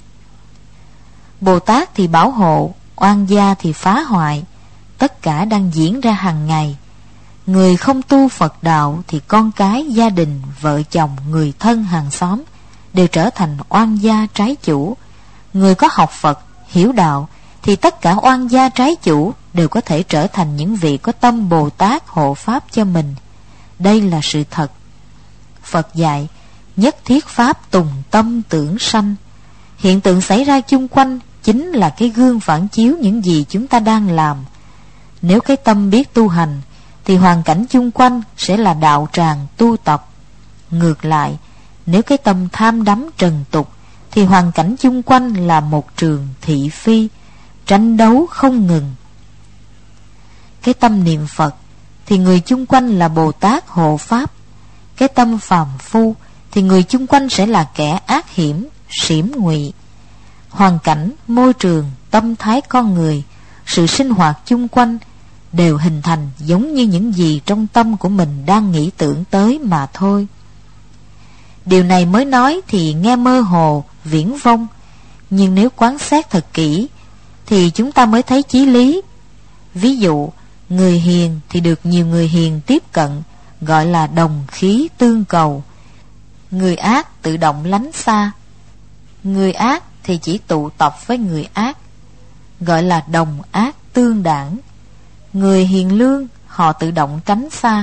Speaker 1: Bồ Tát thì bảo hộ, oan gia thì phá hoại, tất cả đang diễn ra hàng ngày. Người không tu Phật đạo thì con cái, gia đình, vợ chồng, người thân, hàng xóm đều trở thành oan gia trái chủ. Người có học Phật, hiểu đạo thì tất cả oan gia trái chủ đều có thể trở thành những vị có tâm Bồ Tát hộ pháp cho mình. Đây là sự thật. Phật dạy nhất thiết pháp tùng tâm tưởng sanh. Hiện tượng xảy ra chung quanh chính là cái gương phản chiếu những gì chúng ta đang làm. Nếu cái tâm biết tu hành thì hoàn cảnh chung quanh sẽ là đạo tràng tu tập. Ngược lại, nếu cái tâm tham đắm trần tục thì hoàn cảnh chung quanh là một trường thị phi, tranh đấu không ngừng. Cái tâm niệm Phật thì người chung quanh là Bồ Tát hộ pháp. Cái tâm phàm phu thì người chung quanh sẽ là kẻ ác hiểm, xỉm ngụy. Hoàn cảnh, môi trường, tâm thái con người, sự sinh hoạt chung quanh đều hình thành giống như những gì trong tâm của mình đang nghĩ tưởng tới mà thôi. Điều này mới nói thì nghe mơ hồ, viển vông, nhưng nếu quán xét thật kỹ thì chúng ta mới thấy chí lý. Ví dụ, người hiền thì được nhiều người hiền tiếp cận, gọi là đồng khí tương cầu. Người ác tự động lánh xa. Người ác thì chỉ tụ tập với người ác, gọi là đồng ác tương đảng. Người hiền lương họ tự động tránh xa.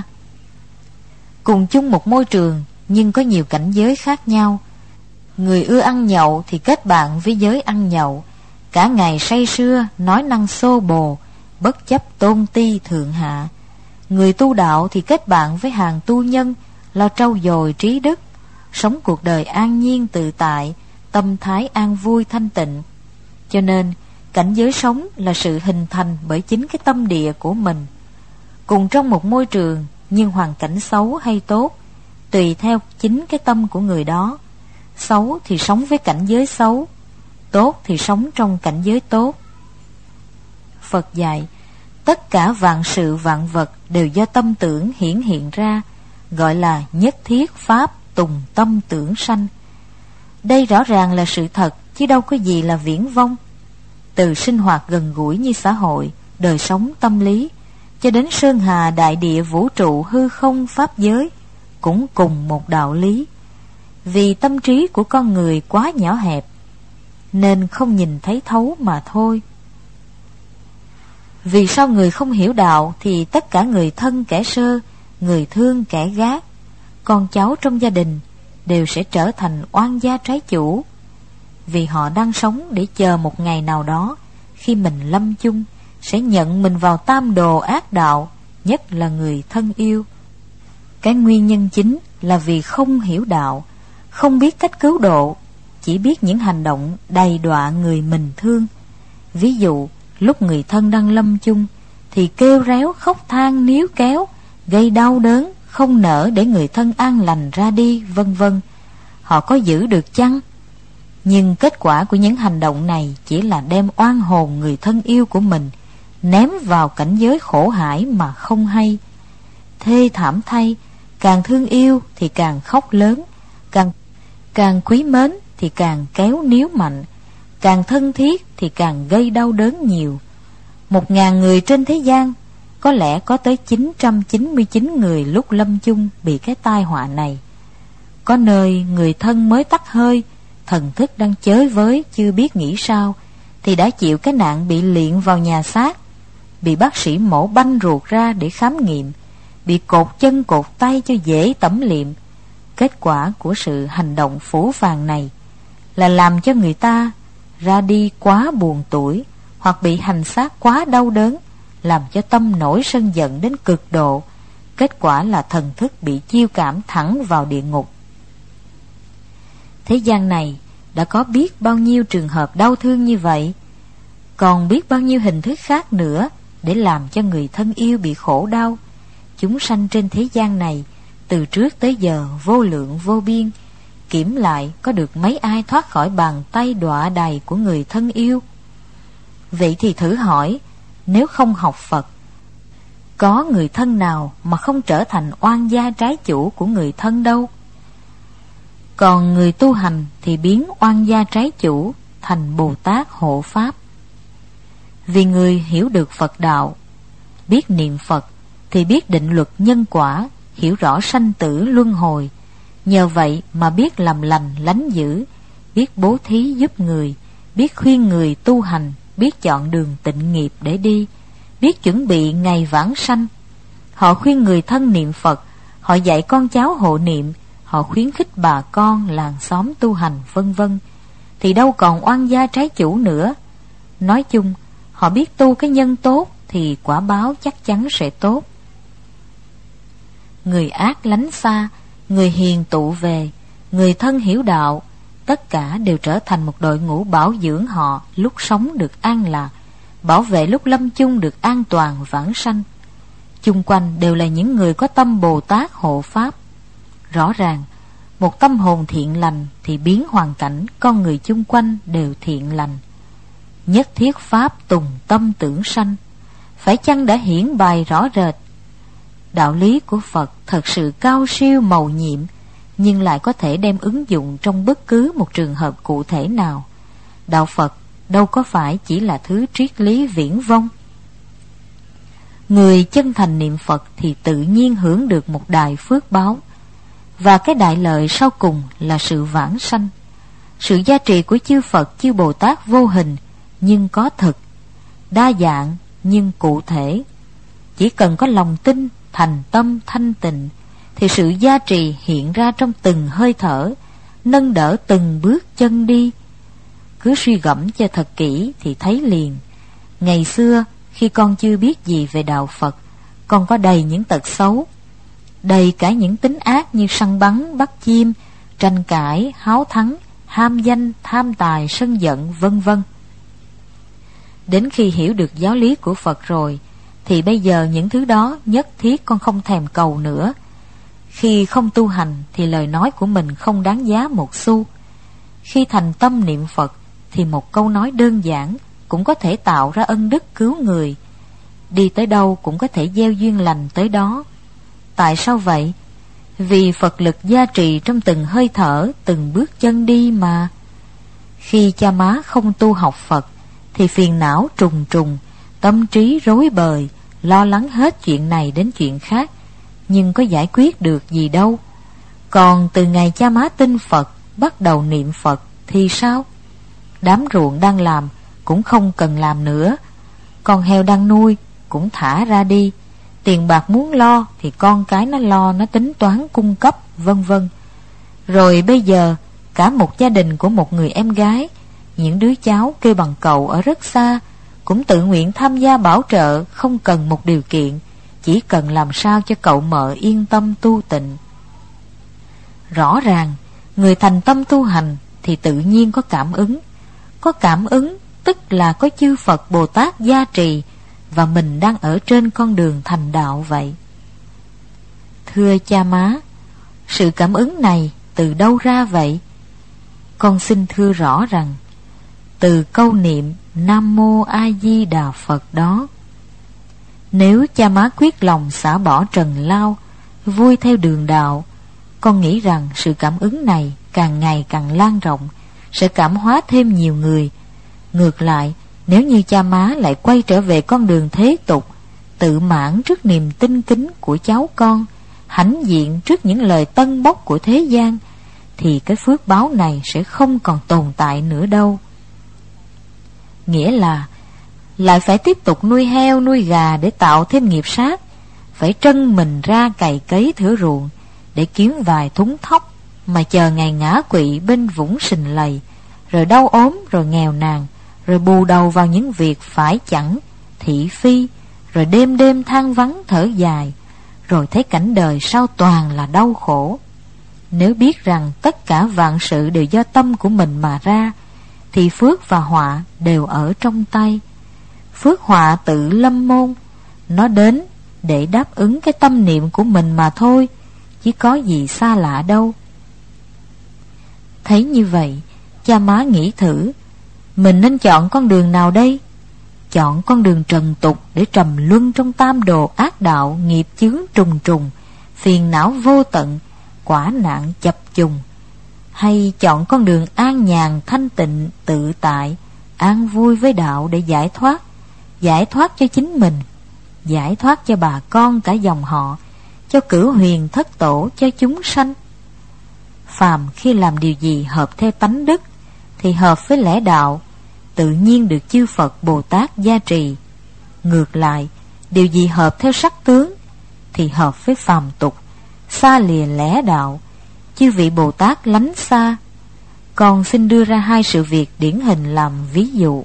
Speaker 1: Cùng chung một môi trường nhưng có nhiều cảnh giới khác nhau. Người ưa ăn nhậu thì kết bạn với giới ăn nhậu, cả ngày say sưa nói năng xô bồ, bất chấp tôn ti thượng hạ. Người tu đạo thì kết bạn với hàng tu nhân, lo trau dồi trí đức, sống cuộc đời an nhiên tự tại, tâm thái an vui thanh tịnh. Cho nên cảnh giới sống là sự hình thành bởi chính cái tâm địa của mình. Cùng trong một môi trường nhưng hoàn cảnh xấu hay tốt tùy theo chính cái tâm của người đó. Xấu thì sống với cảnh giới xấu, tốt thì sống trong cảnh giới tốt. Phật dạy tất cả vạn sự vạn vật đều do tâm tưởng hiển hiện ra, gọi là nhất thiết pháp tùng tâm tưởng sanh. Đây rõ ràng là sự thật, chứ đâu có gì là viển vông. Từ sinh hoạt gần gũi như xã hội, đời sống tâm lý, cho đến sơn hà đại địa vũ trụ hư không pháp giới, cũng cùng một đạo lý. Vì tâm trí của con người quá nhỏ hẹp, nên không nhìn thấy thấu mà thôi. Vì sao người không hiểu đạo thì tất cả người thân kẻ sơ, người thương kẻ gác, con cháu trong gia đình đều sẽ trở thành oan gia trái chủ. Vì họ đang sống để chờ một ngày nào đó, khi mình lâm chung, sẽ nhận mình vào tam đồ ác đạo, nhất là người thân yêu. Cái nguyên nhân chính là vì không hiểu đạo, không biết cách cứu độ, chỉ biết những hành động đầy đọa người mình thương. Ví dụ, lúc người thân đang lâm chung thì kêu réo khóc than níu kéo, gây đau đớn, không nỡ để người thân an lành ra đi, vân vân. Họ có giữ được chăng? Nhưng kết quả của những hành động này chỉ là đem oan hồn người thân yêu của mình ném vào cảnh giới khổ hải mà không hay. Thê thảm thay, càng thương yêu thì càng khóc lớn, càng càng quý mến thì càng kéo níu mạnh, càng thân thiết thì càng gây đau đớn nhiều. Một ngàn người trên thế gian, có lẽ có tới chín trăm chín mươi chín người lúc lâm chung bị cái tai họa này. Có nơi người thân mới tắt hơi, thần thức đang chới với chưa biết nghĩ sao, thì đã chịu cái nạn bị liệng vào nhà xác, bị bác sĩ mổ banh ruột ra để khám nghiệm, bị cột chân cột tay cho dễ tẩm liệm. Kết quả của sự hành động phũ phàng này là làm cho người ta ra đi quá buồn tủi, hoặc bị hành xác quá đau đớn, làm cho tâm nổi sân giận đến cực độ, kết quả là thần thức bị chiêu cảm thẳng vào địa ngục. Thế gian này đã có biết bao nhiêu trường hợp đau thương như vậy, còn biết bao nhiêu hình thức khác nữa để làm cho người thân yêu bị khổ đau. Chúng sanh trên thế gian này từ trước tới giờ vô lượng vô biên, kiểm lại có được mấy ai thoát khỏi bàn tay đọa đày của người thân yêu. Vậy thì thử hỏi, nếu không học Phật, có người thân nào mà không trở thành oan gia trái chủ của người thân đâu. Còn người tu hành thì biến oan gia trái chủ thành Bồ Tát hộ pháp. Vì người hiểu được Phật đạo, biết niệm Phật thì biết định luật nhân quả, hiểu rõ sanh tử luân hồi. Nhờ vậy mà biết làm lành lánh dữ, biết bố thí giúp người, biết khuyên người tu hành, biết chọn đường tịnh nghiệp để đi, biết chuẩn bị ngày vãng sanh. Họ khuyên người thân niệm Phật, họ dạy con cháu hộ niệm, họ khuyến khích bà con làng xóm tu hành, vân vân, thì đâu còn oan gia trái chủ nữa. Nói chung, họ biết tu cái nhân tốt thì quả báo chắc chắn sẽ tốt. Người ác lánh xa, người hiền tụ về, người thân hiểu đạo, tất cả đều trở thành một đội ngũ bảo dưỡng họ lúc sống được an lạc, bảo vệ lúc lâm chung được an toàn vãng sanh. Chung quanh đều là những người có tâm Bồ Tát hộ pháp. Rõ ràng, một tâm hồn thiện lành thì biến hoàn cảnh con người chung quanh đều thiện lành. Nhất thiết pháp tùng tâm tưởng sanh, phải chăng đã hiển bày rõ rệt. Đạo lý của Phật thật sự cao siêu mầu nhiệm, nhưng lại có thể đem ứng dụng trong bất cứ một trường hợp cụ thể nào. Đạo Phật đâu có phải chỉ là thứ triết lý viển vông. Người chân thành niệm Phật thì tự nhiên hưởng được một đại phước báo, và cái đại lợi sau cùng là sự vãng sanh. Sự gia trì của chư Phật chư Bồ Tát vô hình nhưng có thực, đa dạng nhưng cụ thể. Chỉ cần có lòng tin, thành tâm thanh tịnh thì sự gia trì hiện ra trong từng hơi thở, nâng đỡ từng bước chân đi. Cứ suy gẫm cho thật kỹ thì thấy liền. Ngày xưa khi con chưa biết gì về đạo Phật, con có đầy những tật xấu, đầy cả những tính ác như săn bắn, bắt chim, tranh cãi, háo thắng, ham danh, tham tài, sân giận, vân vân. Đến khi hiểu được giáo lý của Phật rồi, thì bây giờ những thứ đó nhất thiết con không thèm cầu nữa. Khi không tu hành thì lời nói của mình không đáng giá một xu. Khi thành tâm niệm Phật thì một câu nói đơn giản cũng có thể tạo ra ân đức cứu người. Đi tới đâu cũng có thể gieo duyên lành tới đó. Tại sao vậy? Vì Phật lực gia trì trong từng hơi thở, từng bước chân đi mà. Khi cha má không tu học Phật thì phiền não trùng trùng, tâm trí rối bời, lo lắng hết chuyện này đến chuyện khác, nhưng có giải quyết được gì đâu. Còn từ ngày cha má tin Phật, bắt đầu niệm Phật thì sao? Đám ruộng đang làm cũng không cần làm nữa, con heo đang nuôi cũng thả ra đi, tiền bạc muốn lo thì con cái nó lo, nó tính toán cung cấp, vân vân. Rồi bây giờ cả một gia đình của một người em gái, những đứa cháu kêu bằng cậu ở rất xa cũng tự nguyện tham gia bảo trợ, không cần một điều kiện, chỉ cần làm sao cho cậu mợ yên tâm tu tịnh. Rõ ràng người thành tâm tu hành thì tự nhiên có cảm ứng. Có cảm ứng tức là có chư Phật Bồ Tát gia trì, và mình đang ở trên con đường thành đạo vậy. Thưa cha má, sự cảm ứng này từ đâu ra vậy? Con xin thưa rõ rằng từ câu niệm Nam Mô A Di Đà Phật đó. Nếu cha má quyết lòng xả bỏ trần lao, vui theo đường đạo, con nghĩ rằng sự cảm ứng này càng ngày càng lan rộng, sẽ cảm hóa thêm nhiều người. Ngược lại, nếu như cha má lại quay trở về con đường thế tục, tự mãn trước niềm tin kính của cháu con, hãnh diện trước những lời tân bốc của thế gian, thì cái phước báo này sẽ không còn tồn tại nữa đâu. Nghĩa là lại phải tiếp tục nuôi heo nuôi gà để tạo thêm nghiệp sát, phải trân mình ra cày cấy thửa ruộng để kiếm vài thúng thóc, mà chờ ngày ngã quỵ bên vũng sình lầy, rồi đau ốm, rồi nghèo nàn, rồi bù đầu vào những việc phải chẳng, thị phi, rồi đêm đêm than vắng thở dài, rồi thấy cảnh đời sao toàn là đau khổ. Nếu biết rằng tất cả vạn sự đều do tâm của mình mà ra, thì phước và họa đều ở trong tay. Phước họa tự lâm môn, nó đến để đáp ứng cái tâm niệm của mình mà thôi, chứ có gì xa lạ đâu. Thấy như vậy, cha má nghĩ thử, mình nên chọn con đường nào đây? Chọn con đường trần tục để trầm luân trong tam đồ ác đạo, nghiệp chướng trùng trùng, phiền não vô tận, quả nạn chập trùng, hay chọn con đường an nhàn thanh tịnh tự tại, an vui với đạo để giải thoát, giải thoát cho chính mình, giải thoát cho bà con cả dòng họ, cho cửu huyền thất tổ, cho chúng sanh. Phàm khi làm điều gì hợp theo tánh đức thì hợp với lẽ đạo, tự nhiên được chư Phật Bồ Tát gia trì. Ngược lại, điều gì hợp theo sắc tướng thì hợp với phàm tục, xa lìa lẽ đạo, chư vị Bồ Tát lánh xa. Con xin đưa ra hai sự việc điển hình làm ví dụ.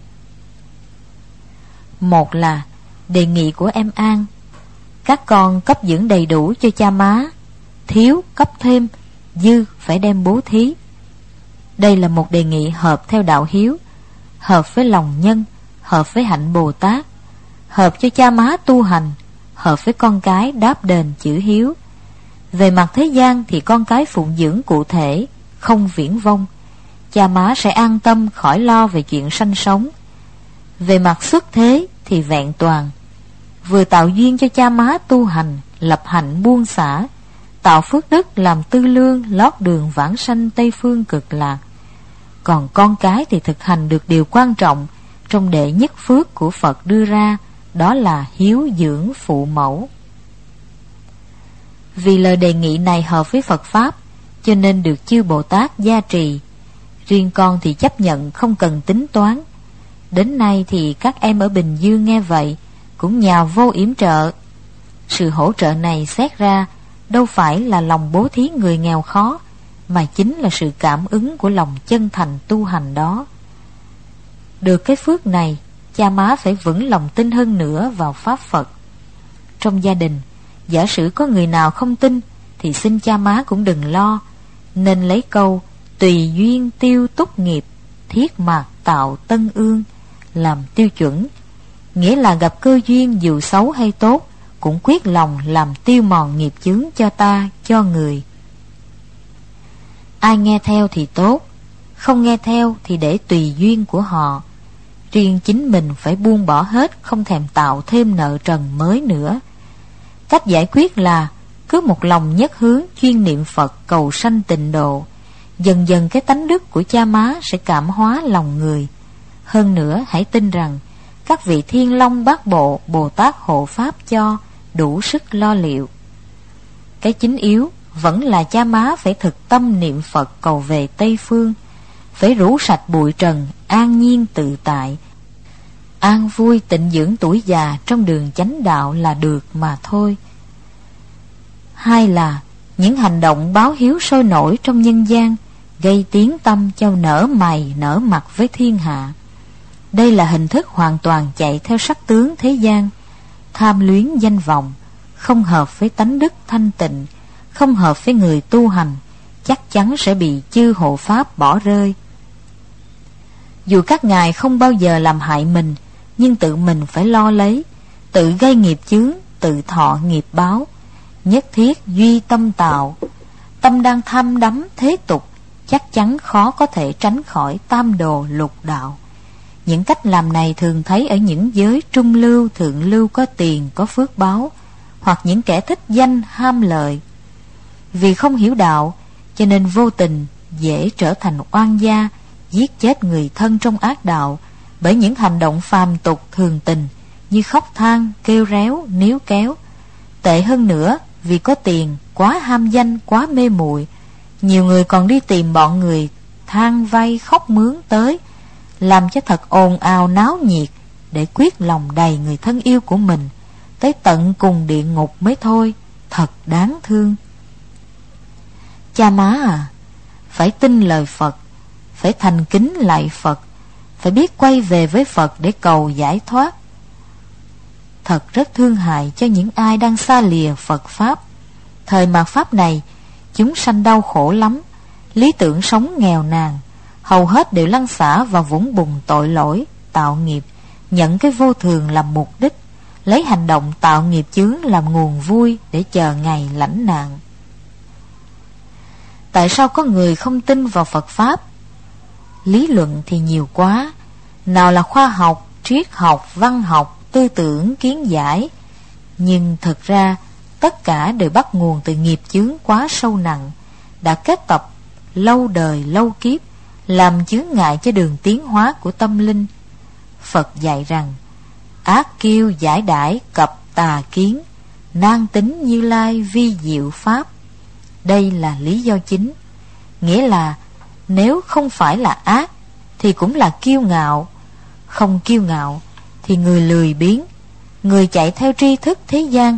Speaker 1: Một là đề nghị của em An, các con cấp dưỡng đầy đủ cho cha má, thiếu cấp thêm, dư phải đem bố thí. Đây là một đề nghị hợp theo đạo hiếu, hợp với lòng nhân, hợp với hạnh Bồ Tát, hợp cho cha má tu hành, hợp với con cái đáp đền chữ hiếu. Về mặt thế gian thì con cái phụng dưỡng cụ thể, không viễn vông, cha má sẽ an tâm khỏi lo về chuyện sanh sống. Về mặt xuất thế thì vẹn toàn, vừa tạo duyên cho cha má tu hành, lập hạnh buông xả, tạo phước đức làm tư lương lót đường vãng sanh Tây phương cực lạc. Còn con cái thì thực hành được điều quan trọng trong đệ nhất phước của Phật đưa ra, đó là hiếu dưỡng phụ mẫu. Vì lời đề nghị này hợp với Phật Pháp, cho nên được chư Bồ Tát gia trì. Riêng con thì chấp nhận không cần tính toán. Đến nay thì các em ở Bình Dương nghe vậy cũng nhào vô yểm trợ. Sự hỗ trợ này xét ra đâu phải là lòng bố thí người nghèo khó, mà chính là sự cảm ứng của lòng chân thành tu hành đó. Được cái phước này, cha má phải vững lòng tin hơn nữa vào Pháp Phật. Trong gia đình, giả sử có người nào không tin thì xin cha má cũng đừng lo, nên lấy câu tùy duyên tiêu túc nghiệp, thiết mạc tạo tân ương làm tiêu chuẩn, nghĩa là gặp cơ duyên dù xấu hay tốt cũng quyết lòng làm tiêu mòn nghiệp chướng cho ta, cho người. Ai nghe theo thì tốt, không nghe theo thì để tùy duyên của họ. Riêng chính mình phải buông bỏ hết, không thèm tạo thêm nợ trần mới nữa. Cách giải quyết là cứ một lòng nhất hướng chuyên niệm Phật cầu sanh tịnh độ. Dần dần cái tánh đức của cha má sẽ cảm hóa lòng người. Hơn nữa hãy tin rằng các vị Thiên Long Bát Bộ, Bồ Tát hộ pháp cho, đủ sức lo liệu. Cái chính yếu vẫn là cha má phải thực tâm niệm Phật cầu về Tây Phương, phải rũ sạch bụi trần, an nhiên tự tại, an vui tịnh dưỡng tuổi già trong đường chánh đạo là được mà thôi. Hai là những hành động báo hiếu sôi nổi trong nhân gian, gây tiếng tâm cho nở mày nở mặt với thiên hạ. Đây là hình thức hoàn toàn chạy theo sắc tướng thế gian, tham luyến danh vọng, không hợp với tánh đức thanh tịnh, không hợp với người tu hành, chắc chắn sẽ bị chư hộ pháp bỏ rơi. Dù các ngài không bao giờ làm hại mình, nhưng tự mình phải lo lấy, tự gây nghiệp chướng, tự thọ nghiệp báo. Nhất thiết duy tâm tạo, tâm đang tham đắm thế tục, chắc chắn khó có thể tránh khỏi tam đồ lục đạo. Những cách làm này thường thấy ở những giới trung lưu, thượng lưu có tiền, có phước báo, hoặc những kẻ thích danh ham lợi. Vì không hiểu đạo, cho nên vô tình dễ trở thành oan gia, giết chết người thân trong ác đạo bởi những hành động phàm tục thường tình như khóc than, kêu réo, níu kéo. Tệ hơn nữa, vì có tiền, quá ham danh, quá mê muội, nhiều người còn đi tìm bọn người than vay khóc mướn tới, làm cho thật ồn ào náo nhiệt để quyết lòng đầy người thân yêu của mình, tới tận cùng địa ngục mới thôi. Thật đáng thương. Cha má à, phải tin lời Phật, phải thành kính lạy Phật, phải biết quay về với Phật để cầu giải thoát. thật rất thương hại cho những ai đang xa lìa Phật Pháp. Thời mạt Pháp này, chúng sanh đau khổ lắm, lý tưởng sống nghèo nàn, hầu hết đều lăn xả vào vũng bùn tội lỗi, tạo nghiệp, nhận cái vô thường làm mục đích, lấy hành động tạo nghiệp chướng làm nguồn vui để chờ ngày lãnh nạn. Tại sao có người không tin vào Phật Pháp? Lý luận thì nhiều quá, nào là khoa học, triết học, văn học, tư tưởng, kiến giải, nhưng thực ra tất cả đều bắt nguồn từ nghiệp chướng quá sâu nặng, đã kết tập lâu đời lâu kiếp, làm chướng ngại cho đường tiến hóa của tâm linh. Phật dạy rằng ác kiêu giải đãi cập tà kiến, nan tính Như Lai vi diệu pháp. Đây là lý do chính, nghĩa là nếu không phải là ác thì cũng là kiêu ngạo, không kiêu ngạo thì người lười biếng, người chạy theo tri thức thế gian.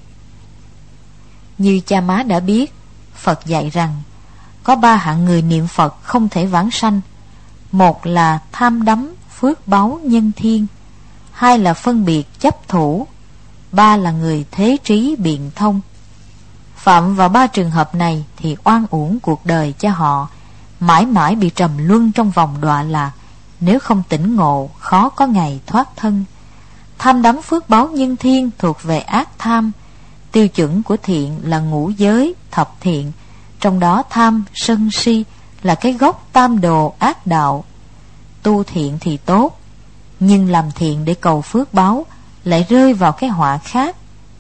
Speaker 1: Như cha má đã biết, Phật dạy rằng có ba hạng người niệm Phật không thể vãng sanh. Một là tham đắm phước báu nhân thiên, hai là phân biệt chấp thủ, ba là người thế trí biện thông. Phạm vào ba trường hợp này thì oan uổng cuộc đời cho họ, mãi mãi bị trầm luân trong vòng đọa lạc, nếu không tỉnh ngộ khó có ngày thoát thân. Tham đắm phước báu nhân thiên thuộc về ác tham. Tiêu chuẩn của thiện là ngũ giới, thập thiện, trong đó tham, sân, si là cái gốc tam đồ ác đạo. Tu thiện thì tốt, nhưng làm thiện để cầu phước báu lại rơi vào cái họa khác.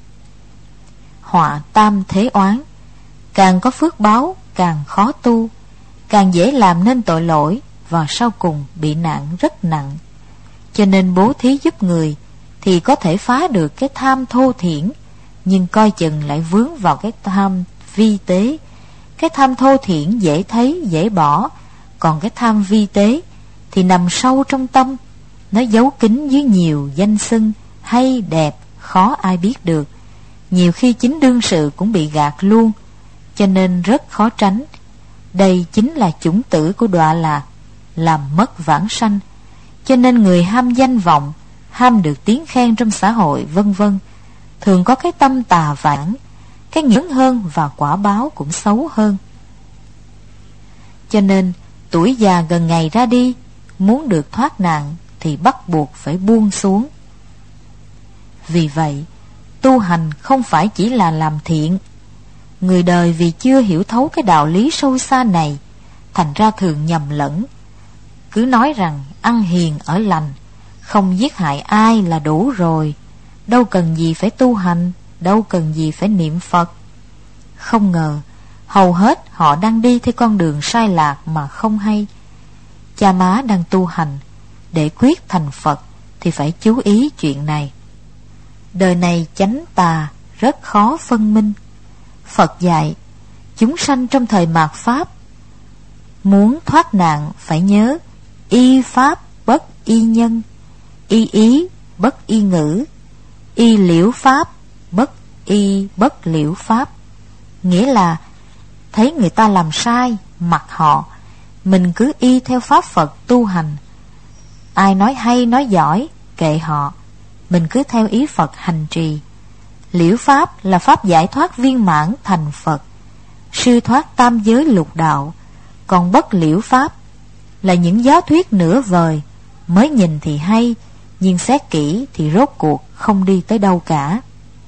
Speaker 1: Họa tam thế oán, càng có phước báu càng khó tu, càng dễ làm nên tội lỗi và sau cùng bị nạn rất nặng. Cho nên bố thí giúp người thì có thể phá được cái tham thô thiển, nhưng coi chừng lại vướng vào cái tham vi tế. Cái tham thô thiển dễ thấy dễ bỏ, còn cái tham vi tế thì nằm sâu trong tâm, nó giấu kín dưới nhiều danh xưng hay đẹp, khó ai biết được. Nhiều khi chính đương sự cũng bị gạt luôn, cho nên rất khó tránh. Đây chính là chủng tử của đọa lạc, làm mất vãng sanh. Cho nên người ham danh vọng, ham được tiếng khen trong xã hội vân vân, thường có cái tâm tà vãng, cái nghiệp hơn và quả báo cũng xấu hơn. Cho nên tuổi già gần ngày ra đi, muốn được thoát nạn thì bắt buộc phải buông xuống. Vì vậy, tu hành không phải chỉ là làm thiện. Người đời vì chưa hiểu thấu cái đạo lý sâu xa này, thành ra thường nhầm lẫn, cứ nói rằng ăn hiền ở lành, không giết hại ai là đủ rồi, đâu cần gì phải tu hành, đâu cần gì phải niệm Phật. Không ngờ hầu hết họ đang đi theo con đường sai lạc mà không hay. Cha má đang tu hành, để quyết thành Phật thì phải chú ý chuyện này. Đời này chánh tà rất khó phân minh. Phật dạy chúng sanh trong thời mạt Pháp, muốn thoát nạn phải nhớ y pháp bất y nhân, y ý bất y ngữ, y liễu pháp bất y bất liễu pháp. Nghĩa là thấy người ta làm sai, mặc họ, mình cứ y theo pháp Phật tu hành. Ai nói hay nói giỏi, kệ họ, mình cứ theo ý Phật hành trì. Liễu pháp là pháp giải thoát viên mãn thành Phật, siêu thoát tam giới lục đạo. Còn bất liễu pháp là những giáo thuyết nửa vời, mới nhìn thì hay, nhưng xét kỹ thì rốt cuộc không đi tới đâu cả.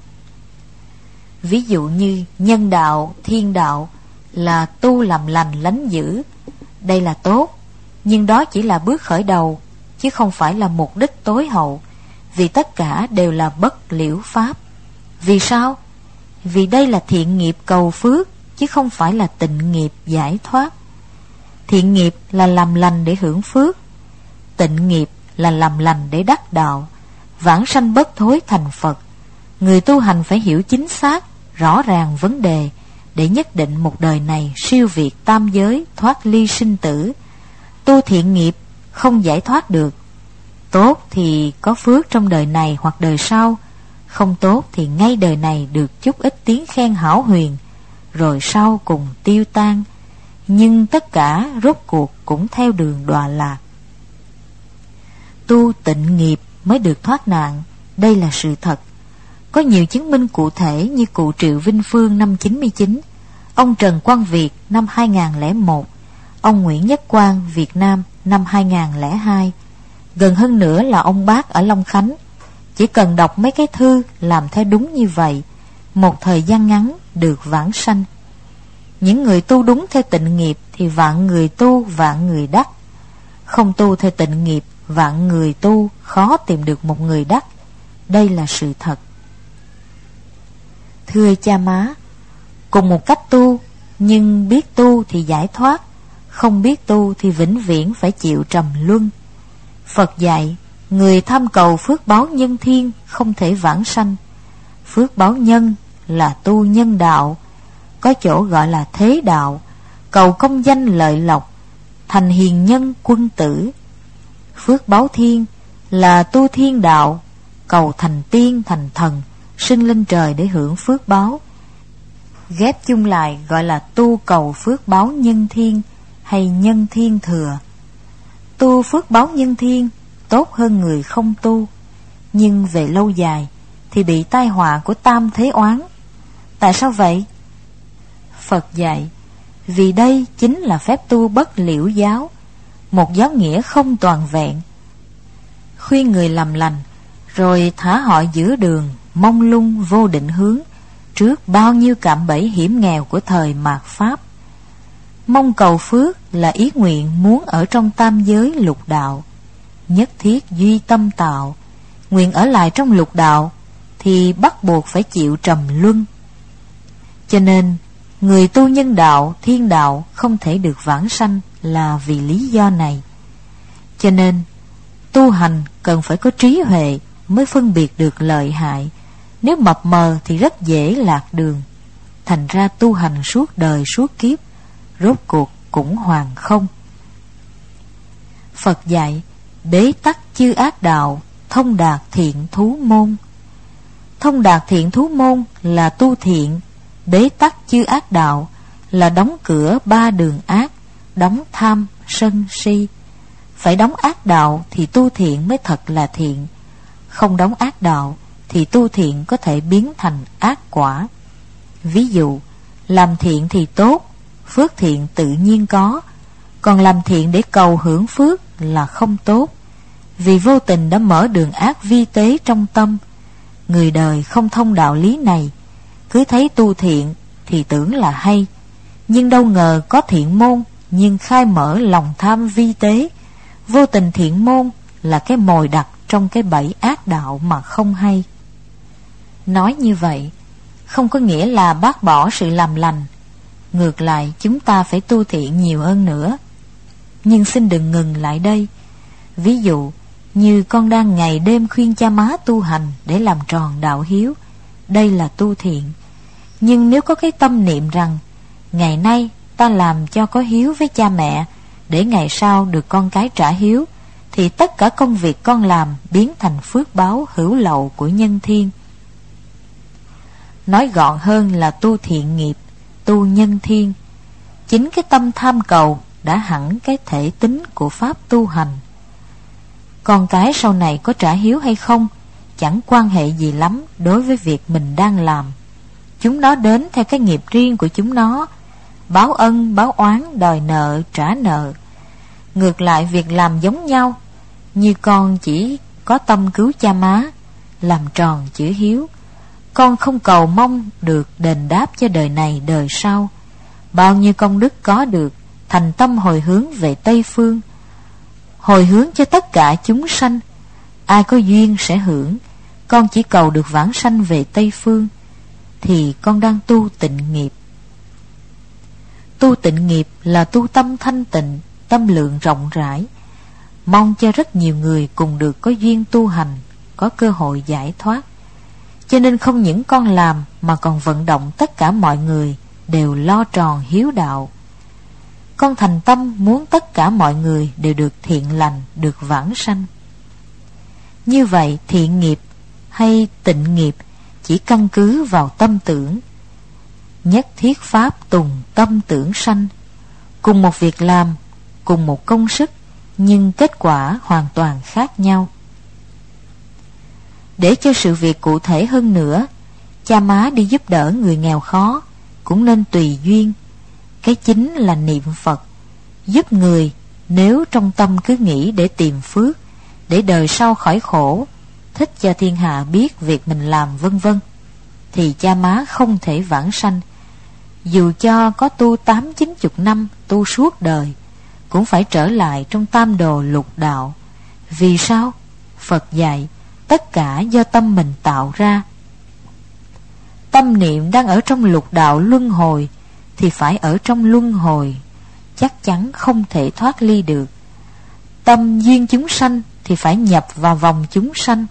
Speaker 1: Ví dụ như nhân đạo, thiên đạo là tu làm lành lánh dữ. Đây là tốt, nhưng đó chỉ là bước khởi đầu, chứ không phải là mục đích tối hậu, vì tất cả đều là bất liễu pháp. Vì sao? Vì đây là thiện nghiệp cầu phước, chứ không phải là tịnh nghiệp giải thoát. Thiện nghiệp là làm lành để hưởng phước, tịnh nghiệp là làm lành để đắc đạo, vãng sanh bất thối thành Phật. Người tu hành phải hiểu chính xác, rõ ràng vấn đề, để nhất định một đời này siêu việt tam giới, thoát ly sinh tử. Tu thiện nghiệp không giải thoát được. Tốt thì có phước trong đời này hoặc đời sau, không tốt thì ngay đời này được chút ít tiếng khen hão huyền, rồi sau cùng tiêu tan. Nhưng tất cả rốt cuộc cũng theo đường đọa lạc. Tu tịnh nghiệp mới được thoát nạn, đây là sự thật. Có nhiều chứng minh cụ thể như cụ Triệu Vinh Phương năm chín mươi chín, ông Trần Quang Việt năm hai nghìn không trăm lẻ một, ông Nguyễn Nhất Quang Việt Nam năm hai nghìn không trăm lẻ hai. Gần hơn nữa là ông Bác ở Long Khánh. Chỉ cần đọc mấy cái thư làm theo đúng như vậy, một thời gian ngắn được vãng sanh. Những người tu đúng theo tịnh nghiệp thì vạn người tu vạn người đắc. Không tu theo tịnh nghiệp, vạn người tu khó tìm được một người đắc. Đây là sự thật. Thưa cha má, cùng một cách tu, nhưng biết tu thì giải thoát, không biết tu thì vĩnh viễn phải chịu trầm luân. Phật dạy, người tham cầu phước báo nhân thiên không thể vãng sanh. Phước báo nhân là tu nhân đạo, có chỗ gọi là thế đạo, cầu công danh lợi lộc, thành hiền nhân quân tử. Phước báo thiên là tu thiên đạo, cầu thành tiên thành thần, sinh lên trời để hưởng phước báo. Ghép chung lại gọi là tu cầu phước báo nhân thiên hay nhân thiên thừa. Tu phước báo nhân thiên tốt hơn người không tu, nhưng về lâu dài thì bị tai họa của tam thế oán. Tại sao vậy? Phật dạy, vì đây chính là phép tu bất liễu giáo, một giáo nghĩa không toàn vẹn. Khuyên người làm lành, rồi thả họ giữa đường, mông lung vô định hướng, trước bao nhiêu cạm bẫy hiểm nghèo của thời mạt Pháp. Mong cầu phước là ý nguyện muốn ở trong tam giới lục đạo, nhất thiết duy tâm tạo. Nguyện ở lại trong lục đạo thì bắt buộc phải chịu trầm luân. Cho nên người tu nhân đạo, thiên đạo không thể được vãng sanh là vì lý do này. Cho nên tu hành cần phải có trí huệ mới phân biệt được lợi hại. Nếu mập mờ thì rất dễ lạc đường. Thành ra tu hành suốt đời suốt kiếp, rốt cuộc cũng hoàn không. Phật dạy, bế tắc chư ác đạo, thông đạt thiện thú môn. Thông đạt thiện thú môn là tu thiện, bế tắc chư ác đạo là đóng cửa ba đường ác, đóng tham, sân, si. Phải đóng ác đạo thì tu thiện mới thật là thiện. Không đóng ác đạo thì tu thiện có thể biến thành ác quả. Ví dụ, làm thiện thì tốt, phước thiện tự nhiên có. Còn làm thiện để cầu hưởng phước là không tốt, vì vô tình đã mở đường ác vi tế trong tâm. Người đời không thông đạo lý này, cứ thấy tu thiện thì tưởng là hay, nhưng đâu ngờ có thiện môn nhưng khai mở lòng tham vi tế. Vô tình thiện môn là cái mồi đặt trong cái bẫy ác đạo mà không hay. Nói như vậy không có nghĩa là bác bỏ sự làm lành. Ngược lại, chúng ta phải tu thiện nhiều hơn nữa. Nhưng xin đừng ngừng lại đây. Ví dụ như con đang ngày đêm khuyên cha má tu hành để làm tròn đạo hiếu, đây là tu thiện. Nhưng nếu có cái tâm niệm rằng ngày nay ta làm cho có hiếu với cha mẹ, để ngày sau được con cái trả hiếu, thì tất cả công việc con làm biến thành phước báo hữu lậu của nhân thiên. Nói gọn hơn là tu thiện nghiệp, tu nhân thiên. Chính cái tâm tham cầu đã hẳn cái thể tính của pháp tu hành. Con cái sau này có trả hiếu hay không chẳng quan hệ gì lắm đối với việc mình đang làm. Chúng nó đến theo cái nghiệp riêng của chúng nó, báo ân, báo oán, đòi nợ, trả nợ. Ngược lại, việc làm giống nhau, như con chỉ có tâm cứu cha má, làm tròn chữ hiếu. Con không cầu mong được đền đáp cho đời này đời sau. Bao nhiêu công đức có được, thành tâm hồi hướng về Tây Phương, hồi hướng cho tất cả chúng sanh. Ai có duyên sẽ hưởng. Con chỉ cầu được vãng sanh về Tây Phương, thì con đang tu tịnh nghiệp. Tu tịnh nghiệp là tu tâm thanh tịnh, tâm lượng rộng rãi, mong cho rất nhiều người cùng được có duyên tu hành, có cơ hội giải thoát. Cho nên không những con làm mà còn vận động tất cả mọi người đều lo tròn hiếu đạo. Con thành tâm muốn tất cả mọi người đều được thiện lành, được vãng sanh. Như vậy thiện nghiệp hay tịnh nghiệp chỉ căn cứ vào tâm tưởng. Nhất thiết pháp tùng tâm tưởng sanh. Cùng một việc làm, cùng một công sức, nhưng kết quả hoàn toàn khác nhau. Để cho sự việc cụ thể hơn nữa, cha má đi giúp đỡ người nghèo khó cũng nên tùy duyên. Cái chính là niệm Phật. Giúp người nếu trong tâm cứ nghĩ để tìm phước, để đời sau khỏi khổ, thích cho thiên hạ biết việc mình làm vân vân, thì cha má không thể vãng sanh. Dù cho có tu tám chín chục năm, tu suốt đời, cũng phải trở lại trong tam đồ lục đạo. Vì sao? Phật dạy tất cả do tâm mình tạo ra. Tâm niệm đang ở trong lục đạo luân hồi thì phải ở trong luân hồi, chắc chắn không thể thoát ly được. Tâm duyên chúng sanh thì phải nhập vào vòng chúng sanh.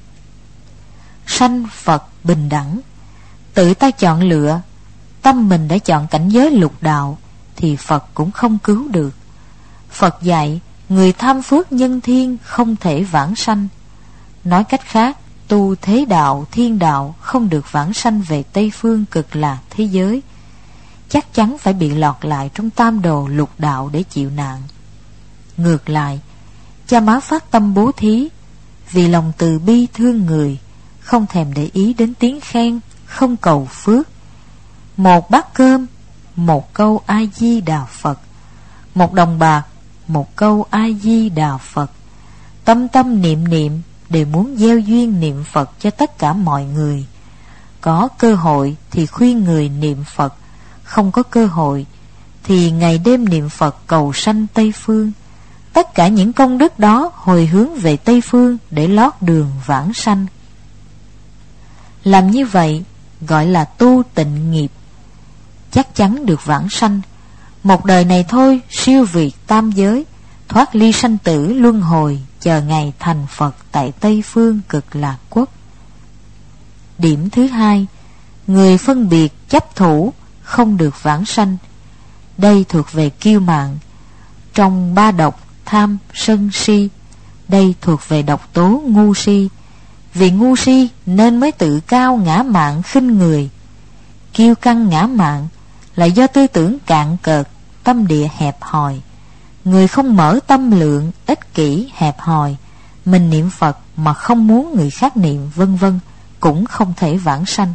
Speaker 1: Sanh Phật bình đẳng, tự ta chọn lựa. Tâm mình đã chọn cảnh giới lục đạo thì Phật cũng không cứu được. Phật dạy người tham phước nhân thiên không thể vãng sanh. Nói cách khác, tu thế đạo, thiên đạo không được vãng sanh về Tây Phương cực lạc thế giới, chắc chắn phải bị lọt lại trong tam đồ lục đạo để chịu nạn. Ngược lại, cha má phát tâm bố thí vì lòng từ bi thương người, không thèm để ý đến tiếng khen, không cầu phước. Một bát cơm, một câu A Di Đà Phật. Một đồng bạc, một câu A Di Đà Phật. Tâm tâm niệm niệm đều muốn gieo duyên niệm Phật cho tất cả mọi người. Có cơ hội thì khuyên người niệm Phật, không có cơ hội thì ngày đêm niệm Phật cầu sanh Tây Phương. Tất cả những công đức đó hồi hướng về Tây Phương để lót đường vãng sanh. Làm như vậy gọi là tu tịnh nghiệp, chắc chắn được vãng sanh. Một đời này thôi siêu việt tam giới, thoát ly sanh tử luân hồi, chờ ngày thành Phật tại Tây Phương cực lạc quốc. Điểm thứ hai, người phân biệt chấp thủ không được vãng sanh. Đây thuộc về kiêu mạn. Trong ba độc tham sân si, đây thuộc về độc tố ngu si. Vì ngu si nên mới tự cao ngã mạn khinh người. Kiêu căng ngã mạn là do tư tưởng cạn cợt, tâm địa hẹp hòi. Người không mở tâm lượng, ích kỷ hẹp hòi, mình niệm Phật mà không muốn người khác niệm vân vân, cũng không thể vãng sanh.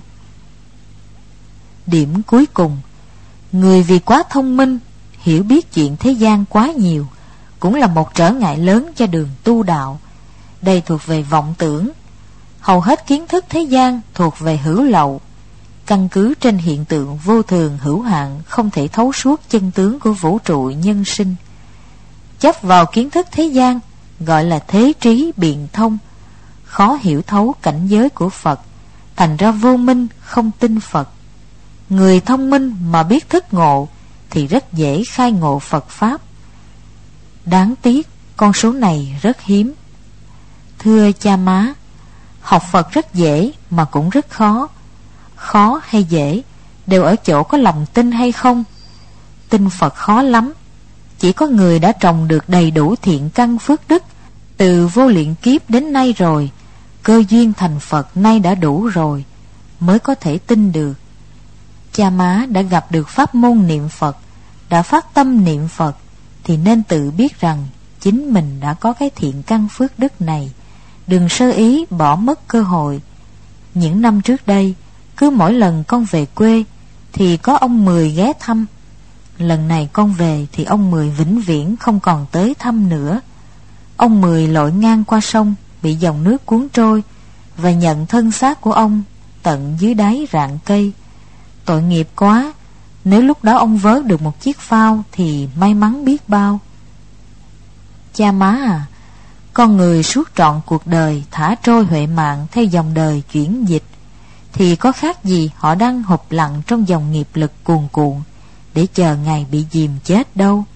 Speaker 1: Điểm cuối cùng, người vì quá thông minh, hiểu biết chuyện thế gian quá nhiều, cũng là một trở ngại lớn cho đường tu đạo. Đây thuộc về vọng tưởng. Hầu hết kiến thức thế gian thuộc về hữu lậu, căn cứ trên hiện tượng vô thường hữu hạn, không thể thấu suốt chân tướng của vũ trụ nhân sinh. Chấp vào kiến thức thế gian gọi là thế trí biện thông, khó hiểu thấu cảnh giới của Phật, thành ra vô minh, không tin Phật. Người thông minh mà biết thức ngộ thì rất dễ khai ngộ Phật Pháp. Đáng tiếc con số này rất hiếm. Thưa cha má, học Phật rất dễ mà cũng rất khó. Khó hay dễ đều ở chỗ có lòng tin hay không. Tin Phật khó lắm. Chỉ có người đã trồng được đầy đủ thiện căn phước đức từ vô lượng kiếp đến nay rồi, cơ duyên thành Phật nay đã đủ rồi, mới có thể tin được. Cha má đã gặp được pháp môn niệm Phật, đã phát tâm niệm Phật, thì nên tự biết rằng chính mình đã có cái thiện căn phước đức này. Đừng sơ ý bỏ mất cơ hội. Những năm trước đây, cứ mỗi lần con về quê thì có ông Mười ghé thăm. Lần này con về thì ông Mười vĩnh viễn không còn tới thăm nữa. Ông Mười lội ngang qua sông, bị dòng nước cuốn trôi, và nhận thân xác của ông tận dưới đáy rạn cây. Tội nghiệp quá, nếu lúc đó ông vớt được một chiếc phao thì may mắn biết bao. Cha má à, con người suốt trọn cuộc đời thả trôi huệ mạng theo dòng đời chuyển dịch, thì có khác gì họ đang hụp lặn trong dòng nghiệp lực cuồn cuộn để chờ ngày bị dìm chết đâu.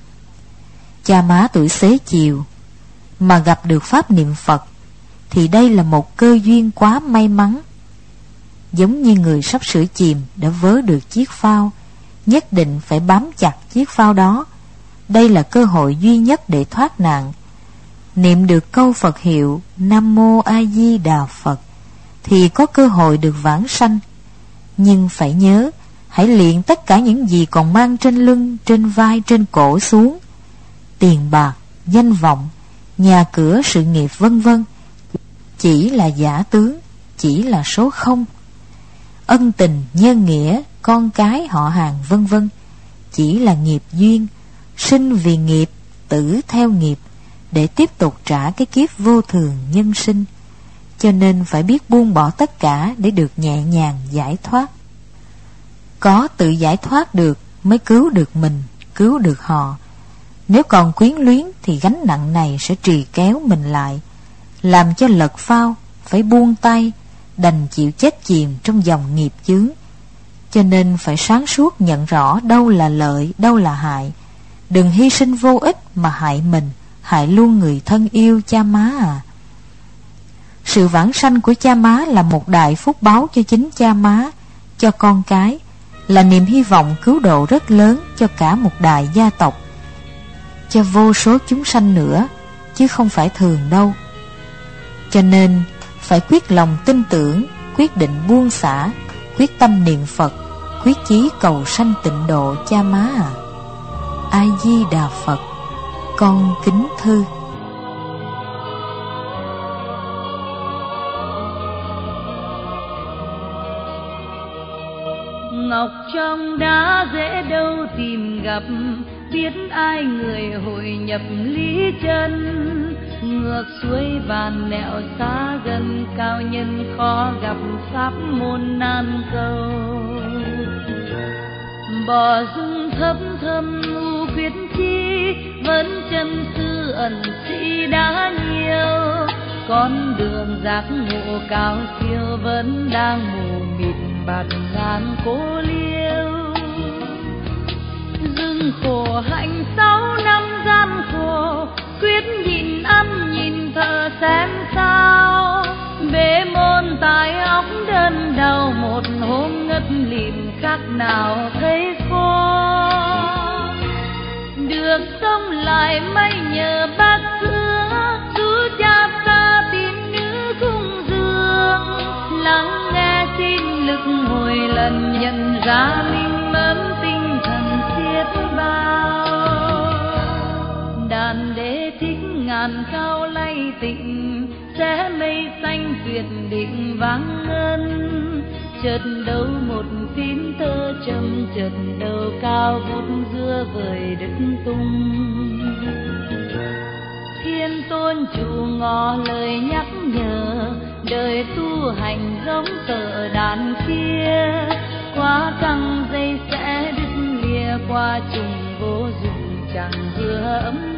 Speaker 1: Cha má tuổi xế chiều mà gặp được pháp niệm Phật thì đây là một cơ duyên quá may mắn. Giống như người sắp sửa chìm đã vớ được chiếc phao, nhất định phải bám chặt chiếc phao đó. Đây là cơ hội duy nhất để thoát nạn. Niệm được câu Phật hiệu Nam Mô A Di Đà Phật thì có cơ hội được vãng sanh. Nhưng phải nhớ, hãy luyện tất cả những gì còn mang trên lưng, trên vai, trên cổ xuống. Tiền bạc, danh vọng, nhà cửa, sự nghiệp vân vân chỉ là giả tướng, chỉ là số không. Ân tình, nhân nghĩa, con cái, họ hàng vân vân chỉ là nghiệp duyên, sinh vì nghiệp, tử theo nghiệp, để tiếp tục trả cái kiếp vô thường nhân sinh. Cho nên phải biết buông bỏ tất cả để được nhẹ nhàng giải thoát. Có tự giải thoát được mới cứu được mình, cứu được họ. Nếu còn quyến luyến thì gánh nặng này sẽ trì kéo mình lại, làm cho lật phao, phải buông tay, đành chịu chết chìm trong dòng nghiệp chướng. Cho nên phải sáng suốt nhận rõ đâu là lợi, đâu là hại. Đừng hy sinh vô ích mà hại mình, hại luôn người thân yêu cha má à. Sự vãng sanh của cha má là một đại phúc báo cho chính cha má, cho con cái, là niềm hy vọng cứu độ rất lớn cho cả một đại gia tộc, cho vô số chúng sanh nữa, chứ không phải thường đâu. Cho nên phải quyết lòng tin tưởng, quyết định buông xả, quyết tâm niệm Phật, quyết chí cầu sanh tịnh độ cha má à. A Di Đà Phật. Con kính thư.
Speaker 3: Ngọc trong đá dễ đâu tìm gặp, biết ai người hội nhập lý chân. Ngược xuôi bàn nẻo xa gần, cao nhân khó gặp pháp môn nan cầu. Bỏ dung thấp thâm u quyết chi, vẫn chân sư ẩn sĩ đã nhiều. Con đường giác ngộ cao siêu vẫn đang mù mịt bạt ngàn cố liêu. Dừng khổ hạnh sáu năm gian khổ, quyết nhìn ăn nhìn thở xem sao. Bế môn tài óc đơn đầu, một hôm ngất lịm khác nào thấy khô. Được sống lại may nhờ bác xưa, chú cha ta tín nữ cung dương. Lắng nghe xin lực hồi lần, nhận ra minh mẫn tinh thần xiết bao. Đàn đế thích ngàn cao lay tịnh, sẽ mây xanh tuyệt định vang ngân. Chợt đâu một phím thơ trầm, chợt đầu cao vút giữa vời đất tung. Thiên tôn chủ ngỏ lời nhắc nhở, đời tu hành giống tờ đàn kia. Quá căng dây sẽ đứt lìa, qua trùng vô dụng chẳng vừa ấm